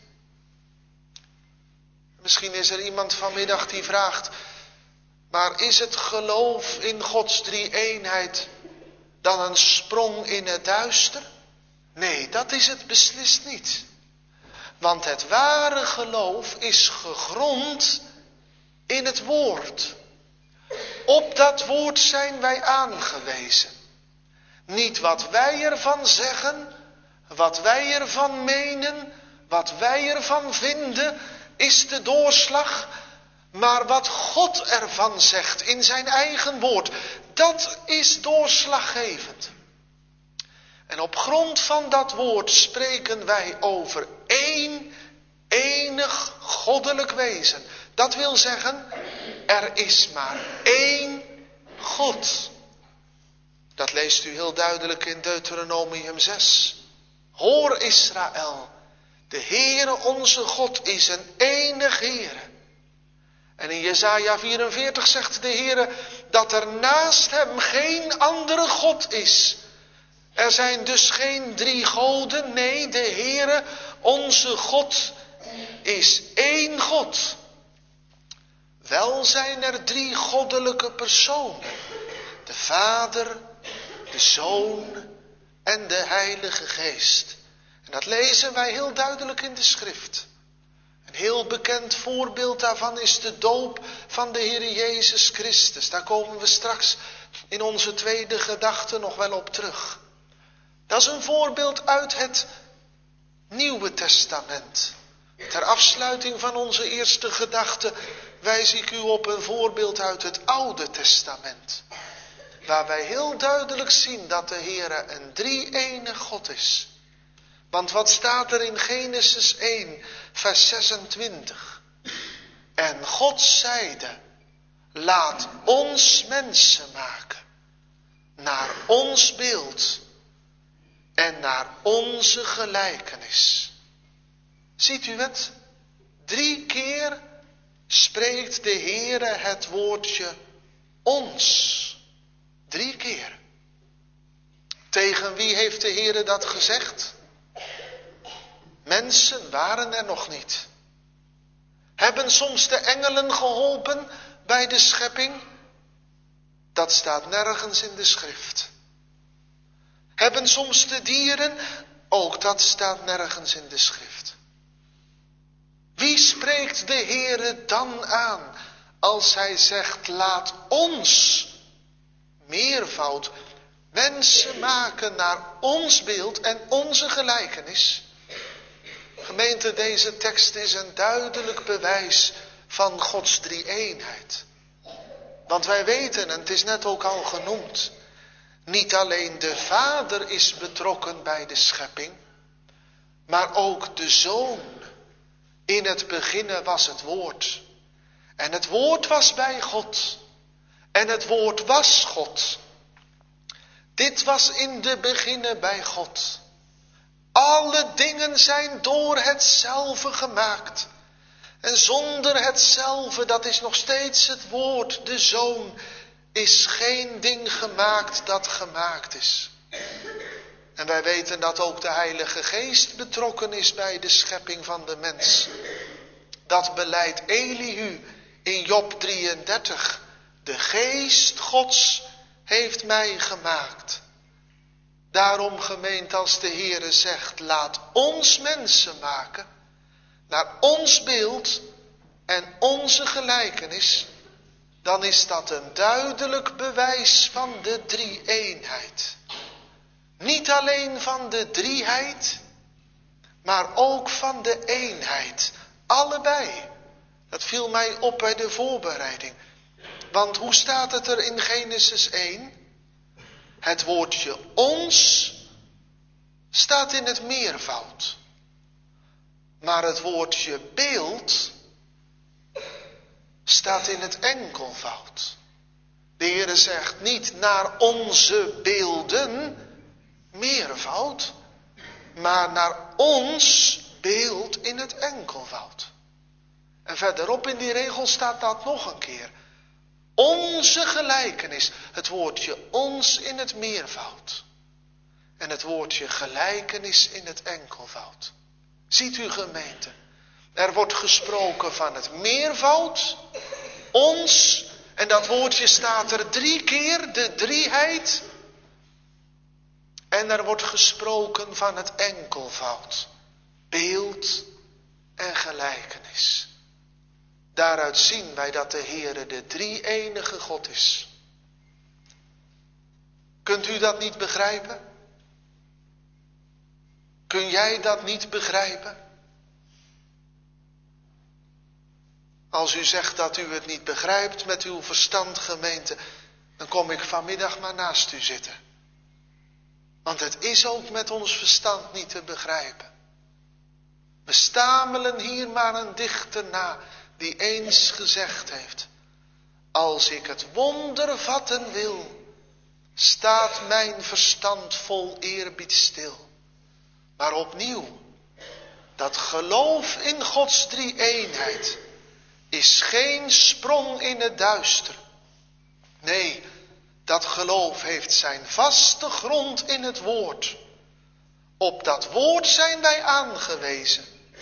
Misschien is er iemand vanmiddag die vraagt, maar is het geloof in Gods drie-eenheid dan een sprong in het duister? Nee, dat is het beslist niet. Want het ware geloof is gegrond in het woord. Op dat woord zijn wij aangewezen. Niet wat wij ervan zeggen, wat wij ervan menen, wat wij ervan vinden, is de doorslag. Maar wat God ervan zegt in zijn eigen woord, dat is doorslaggevend. En op grond van dat woord spreken wij over één enig goddelijk wezen. Dat wil zeggen, er is maar één God. Dat leest u heel duidelijk in Deuteronomium zes. Hoor Israël, de Heere onze God is een enig Heere. En in Jesaja vierenveertig zegt de Heere dat er naast hem geen andere God is. Er zijn dus geen drie goden, nee, de Heere onze God is één God. Wel zijn er drie goddelijke personen. De Vader, de Zoon en de Heilige Geest. En dat lezen wij heel duidelijk in de schrift. Een heel bekend voorbeeld daarvan is de doop van de Heer Jezus Christus. Daar komen we straks in onze tweede gedachte nog wel op terug. Dat is een voorbeeld uit het Nieuwe Testament. Ter afsluiting van onze eerste gedachte wijs ik u op een voorbeeld uit het Oude Testament. Waar wij heel duidelijk zien dat de Heere een drie-enig God is. Want wat staat er in Genesis één, vers zesentwintig? En God zeide, laat ons mensen maken, naar ons beeld en naar onze gelijkenis. Ziet u het? Drie keer spreekt de Heere het woordje ons. Drie keer. Tegen wie heeft de Heere dat gezegd? Mensen waren er nog niet. Hebben soms de engelen geholpen bij de schepping? Dat staat nergens in de schrift. Hebben soms de dieren? Ook dat staat nergens in de schrift. Wie spreekt de Heere dan aan als hij zegt, laat ons, meervoud, mensen maken naar ons beeld en onze gelijkenis? Gemeente, deze tekst is een duidelijk bewijs van Gods drie-eenheid. Want wij weten, en het is net ook al genoemd, niet alleen de Vader is betrokken bij de schepping, maar ook de Zoon. In het beginnen was het woord. En het woord was bij God. En het woord was God. Dit was in de beginnen bij God. Alle dingen zijn door hetzelfde gemaakt. En zonder hetzelfde, dat is nog steeds het woord, de Zoon, is geen ding gemaakt dat gemaakt is. En wij weten dat ook de Heilige Geest betrokken is bij de schepping van de mens. Dat beleidt Elihu in Job drieëndertig. De Geest Gods heeft mij gemaakt. Daarom, gemeente, als de Heere zegt, laat ons mensen maken, naar ons beeld en onze gelijkenis, dan is dat een duidelijk bewijs van de drie-eenheid. Niet alleen van de drieheid, maar ook van de eenheid. Allebei. Dat viel mij op bij de voorbereiding. Want hoe staat het er in Genesis één? Het woordje ons staat in het meervoud. Maar het woordje beeld staat in het enkelvoud. De Heere zegt niet naar onze beelden, meervoud, maar naar ons beeld in het enkelvoud. En verderop in die regel staat dat nog een keer. Onze gelijkenis, het woordje ons in het meervoud. En het woordje gelijkenis in het enkelvoud. Ziet u gemeente, er wordt gesproken van het meervoud, ons, en dat woordje staat er drie keer, de drieheid. En er wordt gesproken van het enkelvoud, beeld en gelijkenis. Daaruit zien wij dat de Heere de drie-enige God is. Kunt u dat niet begrijpen? Kun jij dat niet begrijpen? Als u zegt dat u het niet begrijpt met uw verstand, gemeente, dan kom ik vanmiddag maar naast u zitten. Want het is ook met ons verstand niet te begrijpen. We stamelen hier maar een dichter na die eens gezegd heeft: als ik het wonder vatten wil, staat mijn verstand vol eerbied stil. Maar opnieuw, dat geloof in Gods drie-eenheid is geen sprong in het duister. Nee, dat geloof heeft zijn vaste grond in het woord. Op dat woord zijn wij aangewezen.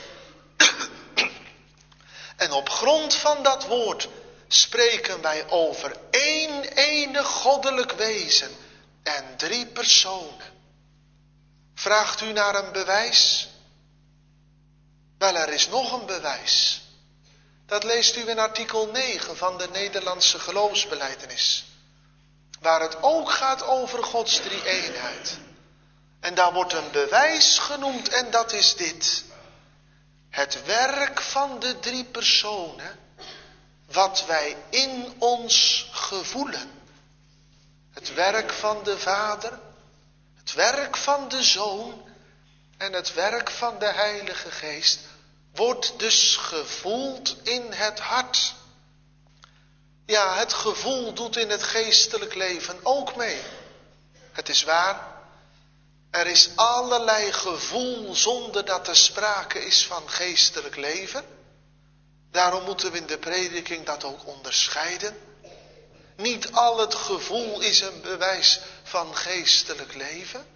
En op grond van dat woord spreken wij over één enig goddelijk wezen en drie personen. Vraagt u naar een bewijs? Wel, er is nog een bewijs. Dat leest u in artikel negen van de Nederlandse geloofsbelijdenis. Waar het ook gaat over Gods drie-eenheid. En daar wordt een bewijs genoemd en dat is dit. Het werk van de drie personen, wat wij in ons gevoelen. Het werk van de Vader, het werk van de Zoon en het werk van de Heilige Geest wordt dus gevoeld in het hart. Ja, het gevoel doet in het geestelijk leven ook mee. Het is waar, er is allerlei gevoel zonder dat er sprake is van geestelijk leven. Daarom moeten we in de prediking dat ook onderscheiden. Niet al het gevoel is een bewijs van geestelijk leven.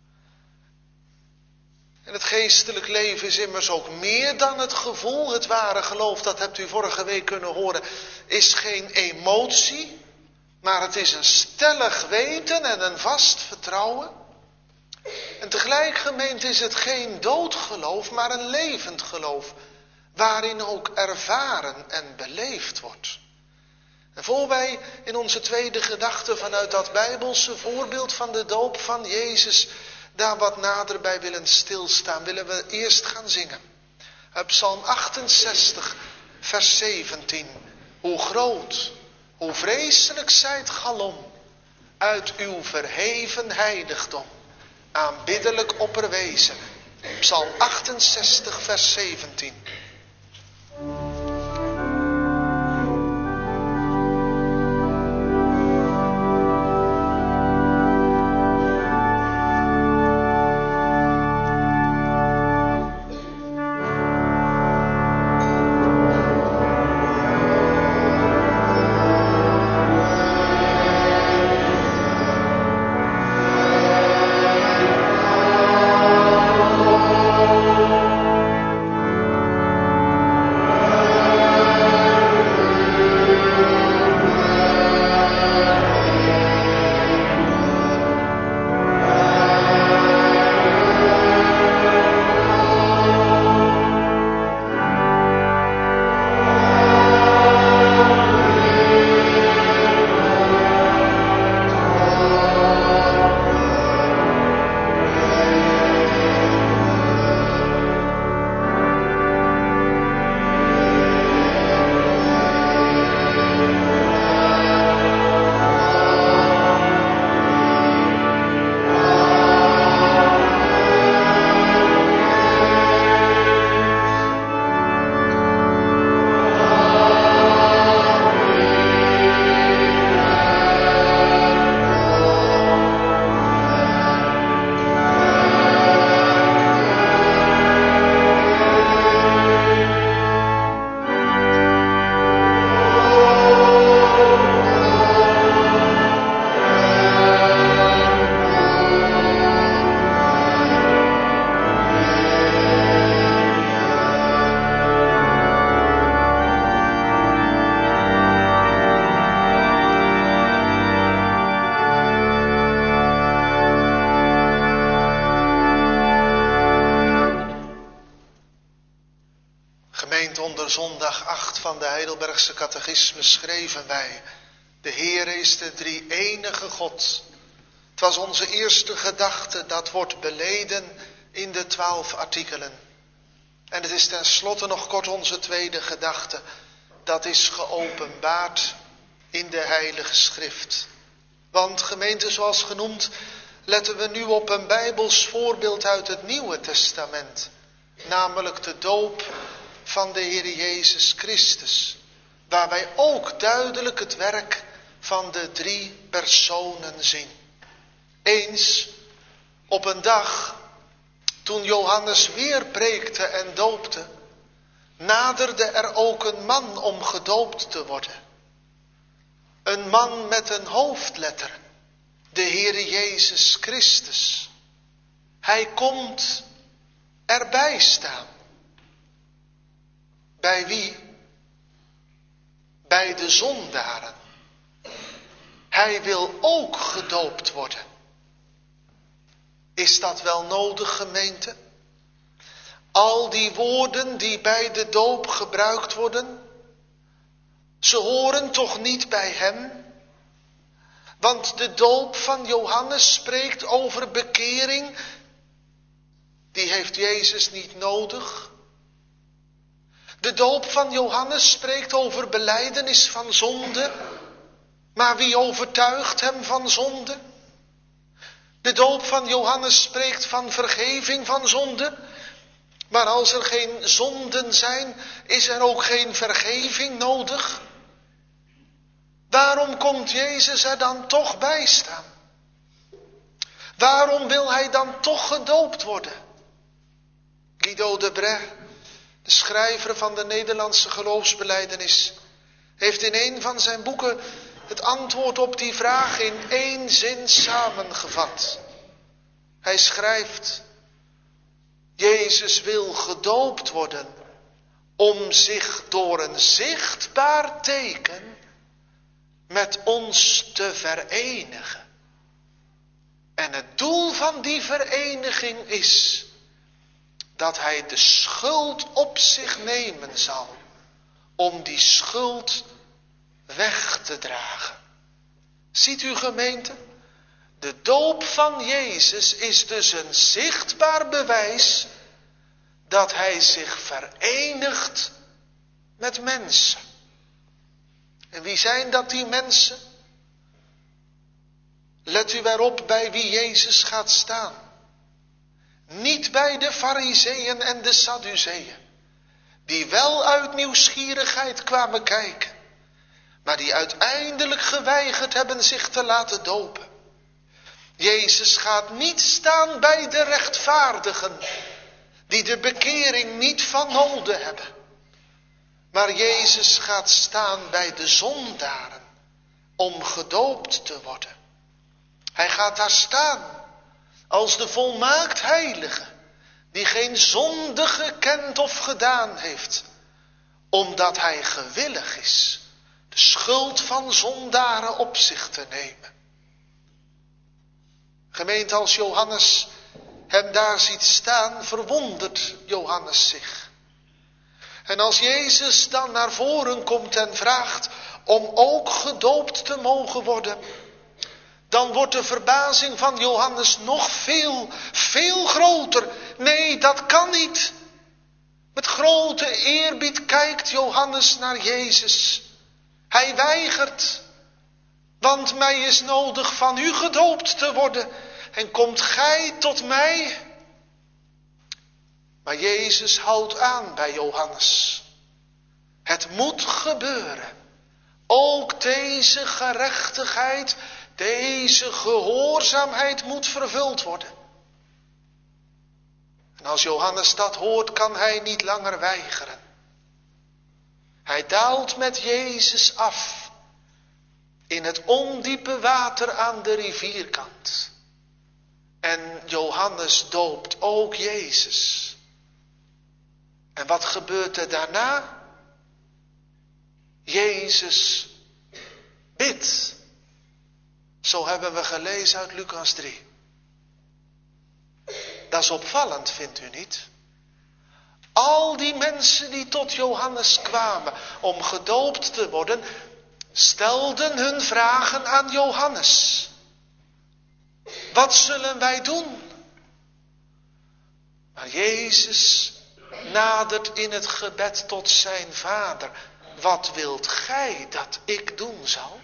En het geestelijk leven is immers ook meer dan het gevoel. Het ware geloof, dat hebt u vorige week kunnen horen, is geen emotie. Maar het is een stellig weten en een vast vertrouwen. En tegelijk, gemeente, is het geen doodgeloof, maar een levend geloof. Waarin ook ervaren en beleefd wordt. En voor wij in onze tweede gedachte vanuit dat Bijbelse voorbeeld van de doop van Jezus daar wat nader bij willen stilstaan, willen we eerst gaan zingen. Uit Psalm achtenzestig, vers zeventien. Hoe groot, hoe vreselijk zijt galom, uit uw verheven heiligdom, aanbiddelijk opperwezen. Psalm achtenzestig, vers zeventien. acht van de Heidelbergse Catechismus schreven wij: de Heere is de drie-enige God. Het was onze eerste gedachte, dat wordt beleden in de twaalf artikelen. En het is tenslotte nog kort onze tweede gedachte. Dat is geopenbaard in de Heilige Schrift. Want gemeente, zoals genoemd, letten we nu op een Bijbels voorbeeld uit het Nieuwe Testament. Namelijk de doop van de Heer Jezus Christus. Waar wij ook duidelijk het werk van de drie personen zien. Eens op een dag, toen Johannes weer preekte en doopte, naderde er ook een man om gedoopt te worden. Een man met een hoofdletter, de Heere Jezus Christus. Hij komt erbij staan. Bij wie? Bij de zondaren. Hij wil ook gedoopt worden. Is dat wel nodig, gemeente? Al die woorden die bij de doop gebruikt worden, ze horen toch niet bij hem? Want de doop van Johannes spreekt over bekering. Die heeft Jezus niet nodig. De doop van Johannes spreekt over belijdenis van zonde. Maar wie overtuigt hem van zonde? De doop van Johannes spreekt van vergeving van zonde. Maar als er geen zonden zijn, is er ook geen vergeving nodig. Waarom komt Jezus er dan toch bij staan? Waarom wil hij dan toch gedoopt worden? Guido de Brès, de schrijver van de Nederlandse geloofsbelijdenis, heeft in een van zijn boeken het antwoord op die vraag in één zin samengevat. Hij schrijft: Jezus wil gedoopt worden om zich door een zichtbaar teken met ons te verenigen. En het doel van die vereniging is dat hij de schuld op zich nemen zal om die schuld weg te dragen. Ziet u, gemeente? De doop van Jezus is dus een zichtbaar bewijs dat hij zich verenigt met mensen. En wie zijn dat, die mensen? Let u erop bij wie Jezus gaat staan. Niet bij de Farizeeën en de Sadduceeën, die wel uit nieuwsgierigheid kwamen kijken, maar die uiteindelijk geweigerd hebben zich te laten dopen. Jezus gaat niet staan bij de rechtvaardigen, die de bekering niet van noden hebben. Maar Jezus gaat staan bij de zondaren om gedoopt te worden. Hij gaat daar staan als de volmaakt heilige, die geen zonde gekend of gedaan heeft, omdat hij gewillig is de schuld van zondaren op zich te nemen. Gemeente, als Johannes hem daar ziet staan, verwondert Johannes zich. En als Jezus dan naar voren komt en vraagt om ook gedoopt te mogen worden, dan wordt de verbazing van Johannes nog veel, veel groter. Nee, dat kan niet. Met grote eerbied kijkt Johannes naar Jezus. Hij weigert, want mij is nodig van u gedoopt te worden. En komt gij tot mij? Maar Jezus houdt aan bij Johannes. Het moet gebeuren. Ook deze gerechtigheid, deze gehoorzaamheid moet vervuld worden. En als Johannes dat hoort, kan hij niet langer weigeren. Hij daalt met Jezus af in het ondiepe water aan de rivierkant. En Johannes doopt ook Jezus. En wat gebeurt er daarna? Jezus bidt. Zo hebben we gelezen uit Lucas drie. Dat is opvallend, vindt u niet? Al die mensen die tot Johannes kwamen om gedoopt te worden, stelden hun vragen aan Johannes. Wat zullen wij doen? Maar Jezus nadert in het gebed tot zijn Vader. Wat wilt gij dat ik doen zal?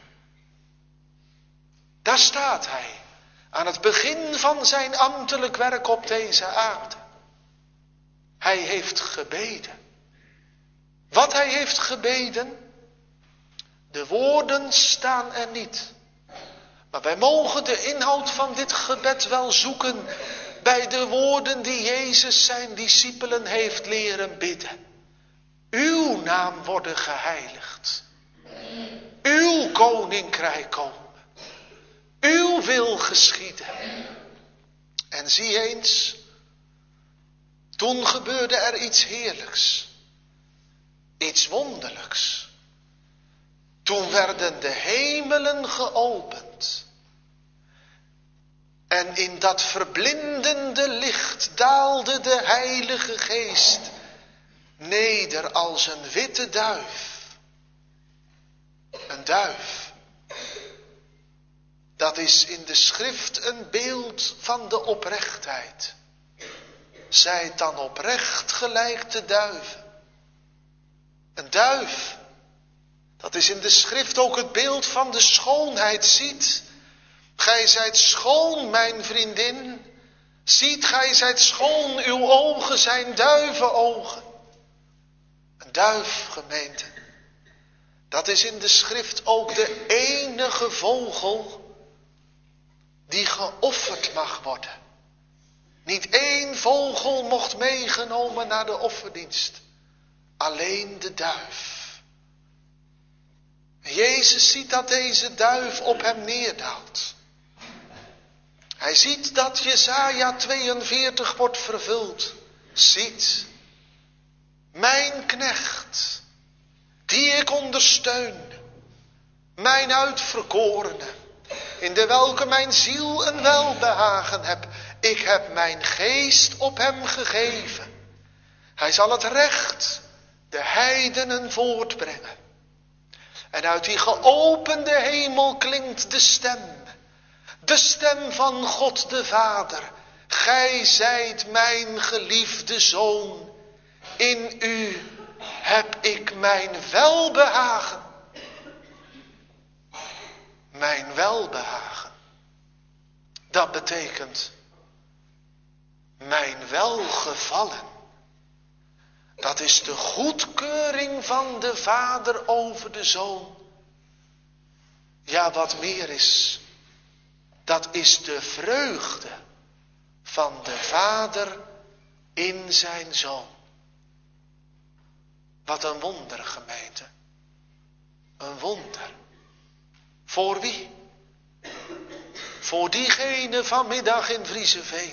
Daar staat hij, aan het begin van zijn ambtelijk werk op deze aarde. Hij heeft gebeden. Wat hij heeft gebeden, de woorden staan er niet. Maar wij mogen de inhoud van dit gebed wel zoeken bij de woorden die Jezus zijn discipelen heeft leren bidden. Uw naam worden geheiligd. Uw koninkrijk komen. Uw wil geschieden. En zie eens, toen gebeurde er iets heerlijks. Iets wonderlijks. Toen werden de hemelen geopend. En in dat verblindende licht daalde de Heilige Geest neder als een witte duif. Een duif. Dat is in de schrift een beeld van de oprechtheid. Zijt dan oprecht gelijk de duiven. Een duif. Dat is in de schrift ook het beeld van de schoonheid. Ziet, gij zijt schoon, mijn vriendin. Ziet, gij zijt schoon, uw ogen zijn duivenogen. Een duif, gemeente. Dat is in de schrift ook de enige vogel die geofferd mag worden. Niet één vogel mocht meegenomen naar de offerdienst. Alleen de duif. Jezus ziet dat deze duif op hem neerdaalt. Hij ziet dat Jesaja tweeënveertig wordt vervuld. Ziet, mijn knecht, die ik ondersteun, mijn uitverkorene, in de welke mijn ziel een welbehagen heb. Ik heb mijn geest op hem gegeven. Hij zal het recht de heidenen voortbrengen. En uit die geopende hemel klinkt de stem. De stem van God de Vader. Gij zijt mijn geliefde Zoon. In u heb ik mijn welbehagen. Mijn welbehagen. Dat betekent mijn welgevallen. Dat is de goedkeuring van de Vader over de Zoon. Ja, wat meer is, dat is de vreugde van de Vader in zijn Zoon. Wat een wonder, gemeente. Een wonder. Voor wie? Voor diegenen vanmiddag in Vriezeveen.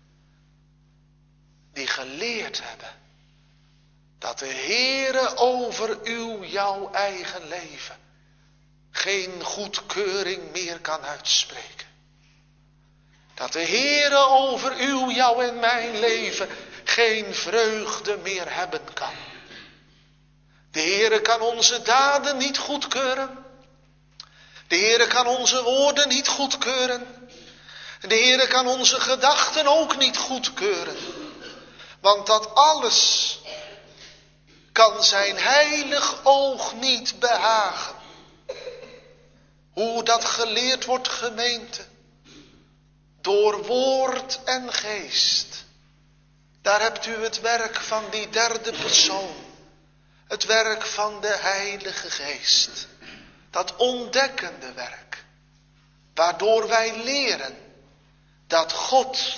Die geleerd hebben dat de Heere over uw, jouw eigen leven geen goedkeuring meer kan uitspreken. Dat de Heere over uw, jouw en mijn leven geen vreugde meer hebben kan. De Heere kan onze daden niet goedkeuren. De Heere kan onze woorden niet goedkeuren. De Heere kan onze gedachten ook niet goedkeuren. Want dat alles kan zijn heilig oog niet behagen. Hoe dat geleerd wordt, gemeente. Door woord en geest. Daar hebt u het werk van die derde persoon. Het werk van de Heilige Geest. Dat ontdekkende werk. Waardoor wij leren dat God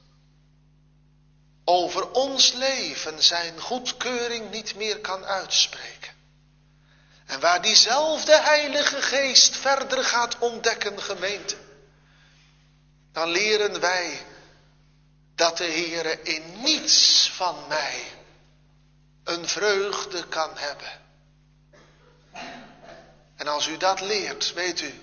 over ons leven zijn goedkeuring niet meer kan uitspreken. En waar diezelfde Heilige Geest verder gaat ontdekken, gemeente, dan leren wij dat de Heere in niets van mij een vreugde kan hebben. En als u dat leert, weet u,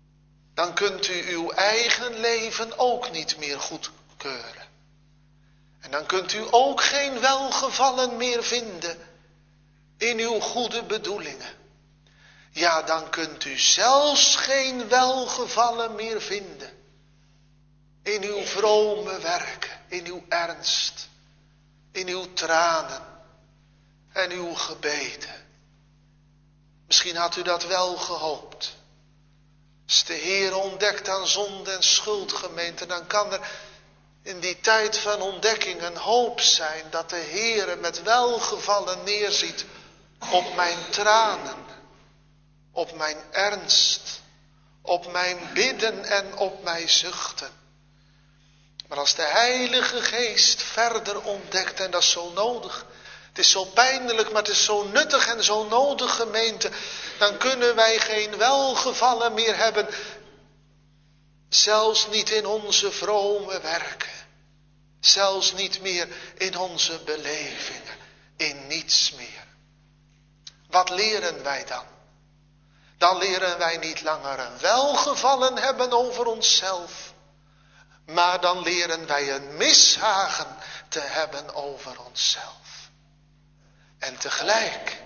dan kunt u uw eigen leven ook niet meer goedkeuren. En dan kunt u ook geen welgevallen meer vinden in uw goede bedoelingen. Ja, dan kunt u zelfs geen welgevallen meer vinden in uw vrome werken, in uw ernst, in uw tranen en uw gebeden. Misschien had u dat wel gehoopt. Als de Heer ontdekt aan zonde en schuld, gemeente, dan kan er in die tijd van ontdekking een hoop zijn dat de Heer met welgevallen neerziet op mijn tranen, op mijn ernst, op mijn bidden en op mijn zuchten. Maar als de Heilige Geest verder ontdekt, en dat is zo nodig, het is zo pijnlijk, maar het is zo nuttig en zo nodig, gemeente, dan kunnen wij geen welgevallen meer hebben, zelfs niet in onze vrome werken, zelfs niet meer in onze belevingen, in niets meer. Wat leren wij dan? Dan leren wij niet langer een welgevallen hebben over onszelf, maar dan leren wij een mishagen te hebben over onszelf. En tegelijk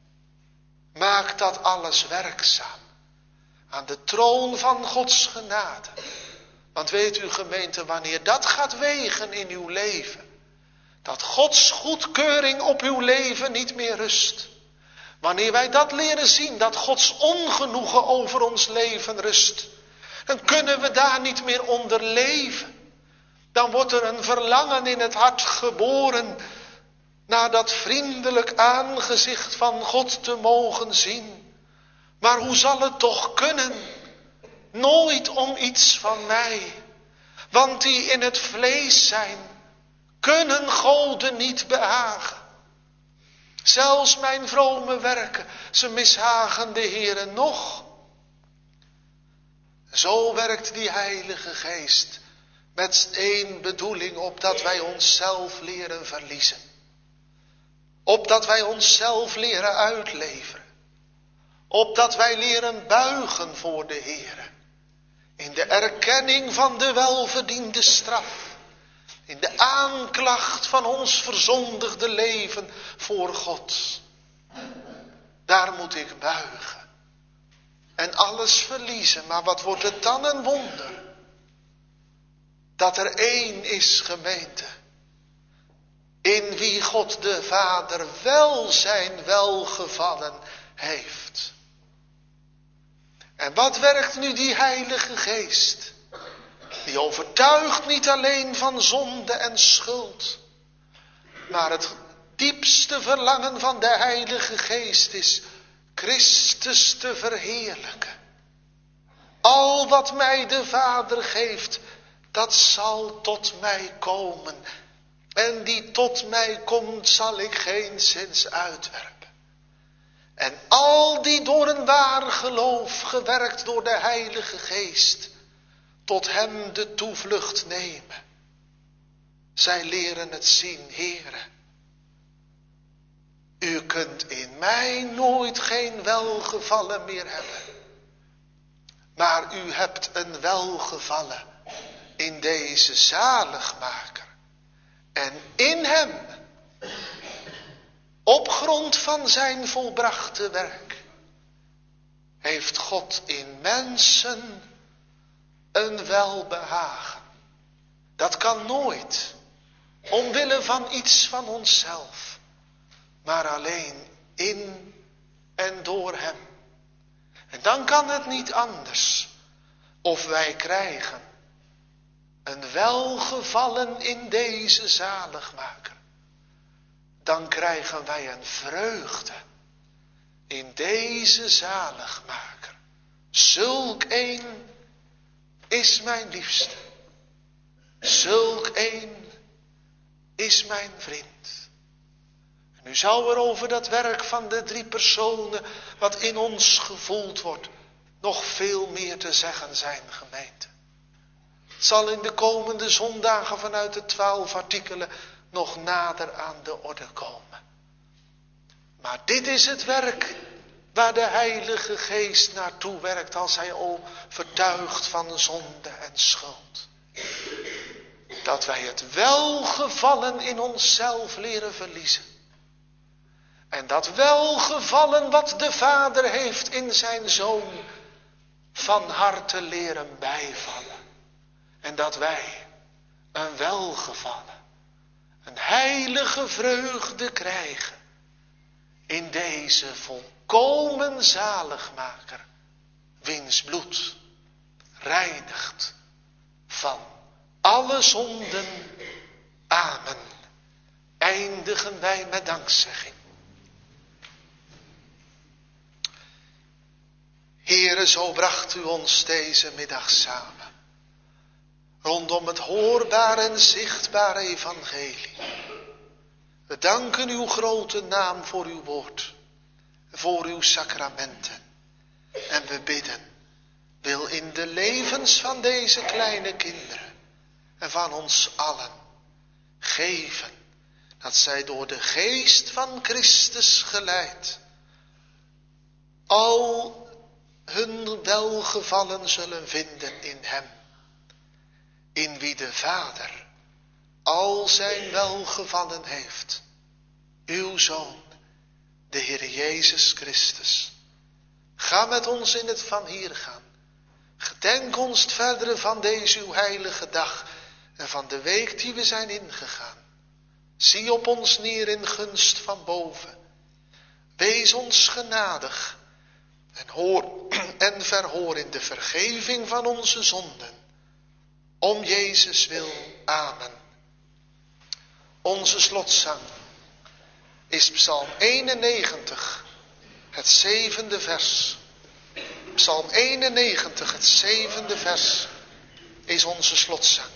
maakt dat alles werkzaam aan de troon van Gods genade. Want weet u, gemeente, wanneer dat gaat wegen in uw leven, dat Gods goedkeuring op uw leven niet meer rust. Wanneer wij dat leren zien, dat Gods ongenoegen over ons leven rust, dan kunnen we daar niet meer onder leven. Dan wordt er een verlangen in het hart geboren naar dat vriendelijk aangezicht van God te mogen zien. Maar hoe zal het toch kunnen? Nooit om iets van mij. Want die in het vlees zijn, kunnen Goden niet behagen. Zelfs mijn vrome werken, ze mishagen de Heere nog. Zo werkt die Heilige Geest met één bedoeling, opdat wij onszelf leren verliezen. Opdat wij onszelf leren uitleveren. Opdat wij leren buigen voor de Heere. In de erkenning van de welverdiende straf. In de aanklacht van ons verzondigde leven voor God. Daar moet ik buigen. En alles verliezen. Maar wat wordt het dan een wonder? Dat er één is, gemeente. In wie God de Vader wel zijn welgevallen heeft. En wat werkt nu die Heilige Geest? Die overtuigt niet alleen van zonde en schuld. Maar het diepste verlangen van de Heilige Geest is Christus te verheerlijken. Al wat mij de Vader geeft, dat zal tot mij komen. En die tot mij komt, zal ik geenszins uitwerpen. En al die door een waar geloof, gewerkt door de Heilige Geest, tot hem de toevlucht nemen. Zij leren het zien, Heere. U kunt in mij nooit geen welgevallen meer hebben. Maar u hebt een welgevallen in deze zaligmaker. En in hem, op grond van zijn volbrachte werk, heeft God in mensen een welbehagen. Dat kan nooit omwille van iets van onszelf, maar alleen in en door hem. En dan kan het niet anders of wij krijgen een welgevallen in deze zaligmaker. Dan krijgen wij een vreugde in deze zaligmaker. Zulk een is mijn liefste. Zulk een is mijn vriend. En nu zou er over dat werk van de drie personen, wat in ons gevoeld wordt, nog veel meer te zeggen zijn, gemeente. Het zal in de komende zondagen vanuit de twaalf artikelen nog nader aan de orde komen. Maar dit is het werk waar de Heilige Geest naartoe werkt als hij overtuigt van zonde en schuld. dat wij het welgevallen in onszelf leren verliezen. En dat welgevallen wat de Vader heeft in zijn Zoon van harte leren bijvallen. En dat wij een welgevallen, een heilige vreugde krijgen in deze volkomen zaligmaker, wiens bloed reinigt van alle zonden. Amen. Eindigen wij met dankzegging. Heere, zo bracht u ons deze middag samen. Rondom het hoorbare en zichtbare evangelie. We danken uw grote naam voor uw woord. Voor uw sacramenten. En we bidden. Wil in de levens van deze kleine kinderen. En van ons allen. Geven. Dat zij door de geest van Christus geleid. Al hun welgevallen zullen vinden in hem. In wie de Vader al zijn welgevallen heeft. Uw Zoon, de Heer Jezus Christus. Ga met ons in het van hier gaan. Gedenk ons het verdere van deze uw heilige dag. En van de week die we zijn ingegaan. Zie op ons neer in gunst van boven. Wees ons genadig. En hoor en verhoor in de vergeving van onze zonden. Om Jezus wil. Amen. Onze slotzang is Psalm eenennegentig, het zevende vers. Psalm eenennegentig, het zevende vers is onze slotzang.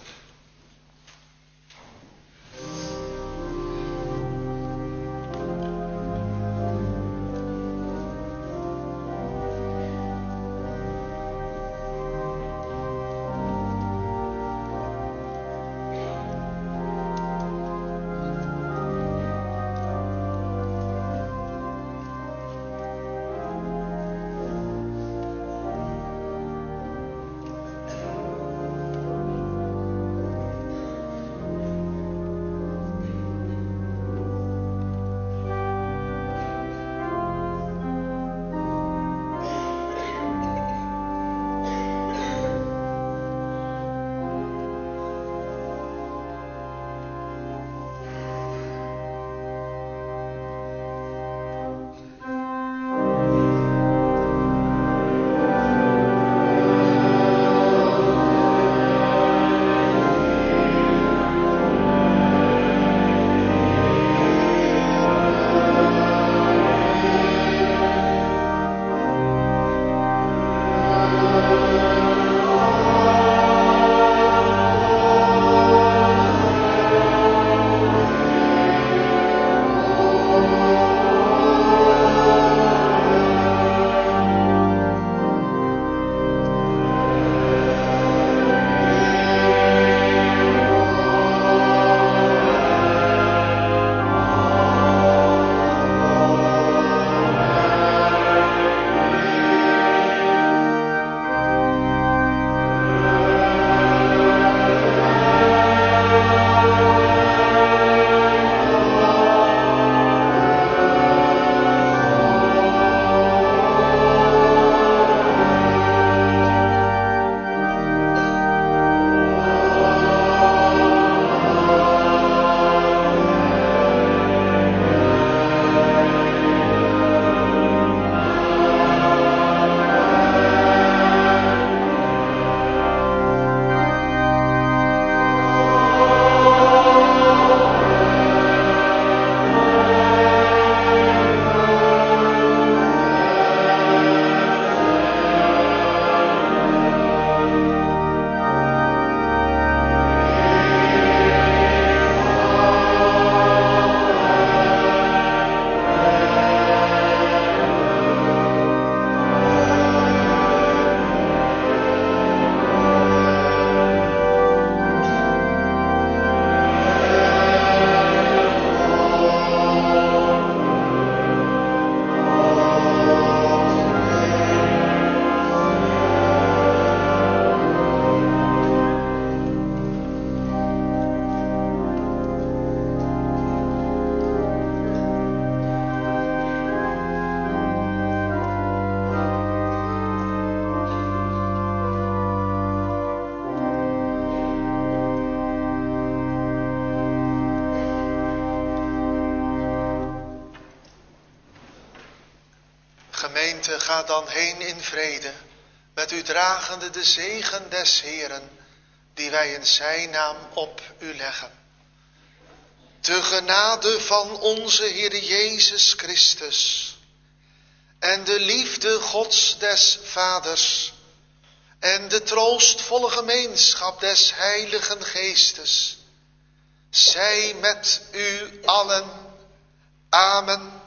Gemeente, ga dan heen in vrede, met u dragende de zegen des Heeren, die wij in zijn naam op u leggen. De genade van onze Heer Jezus Christus en de liefde Gods des Vaders en de troostvolle gemeenschap des Heiligen Geestes zij met u allen. Amen.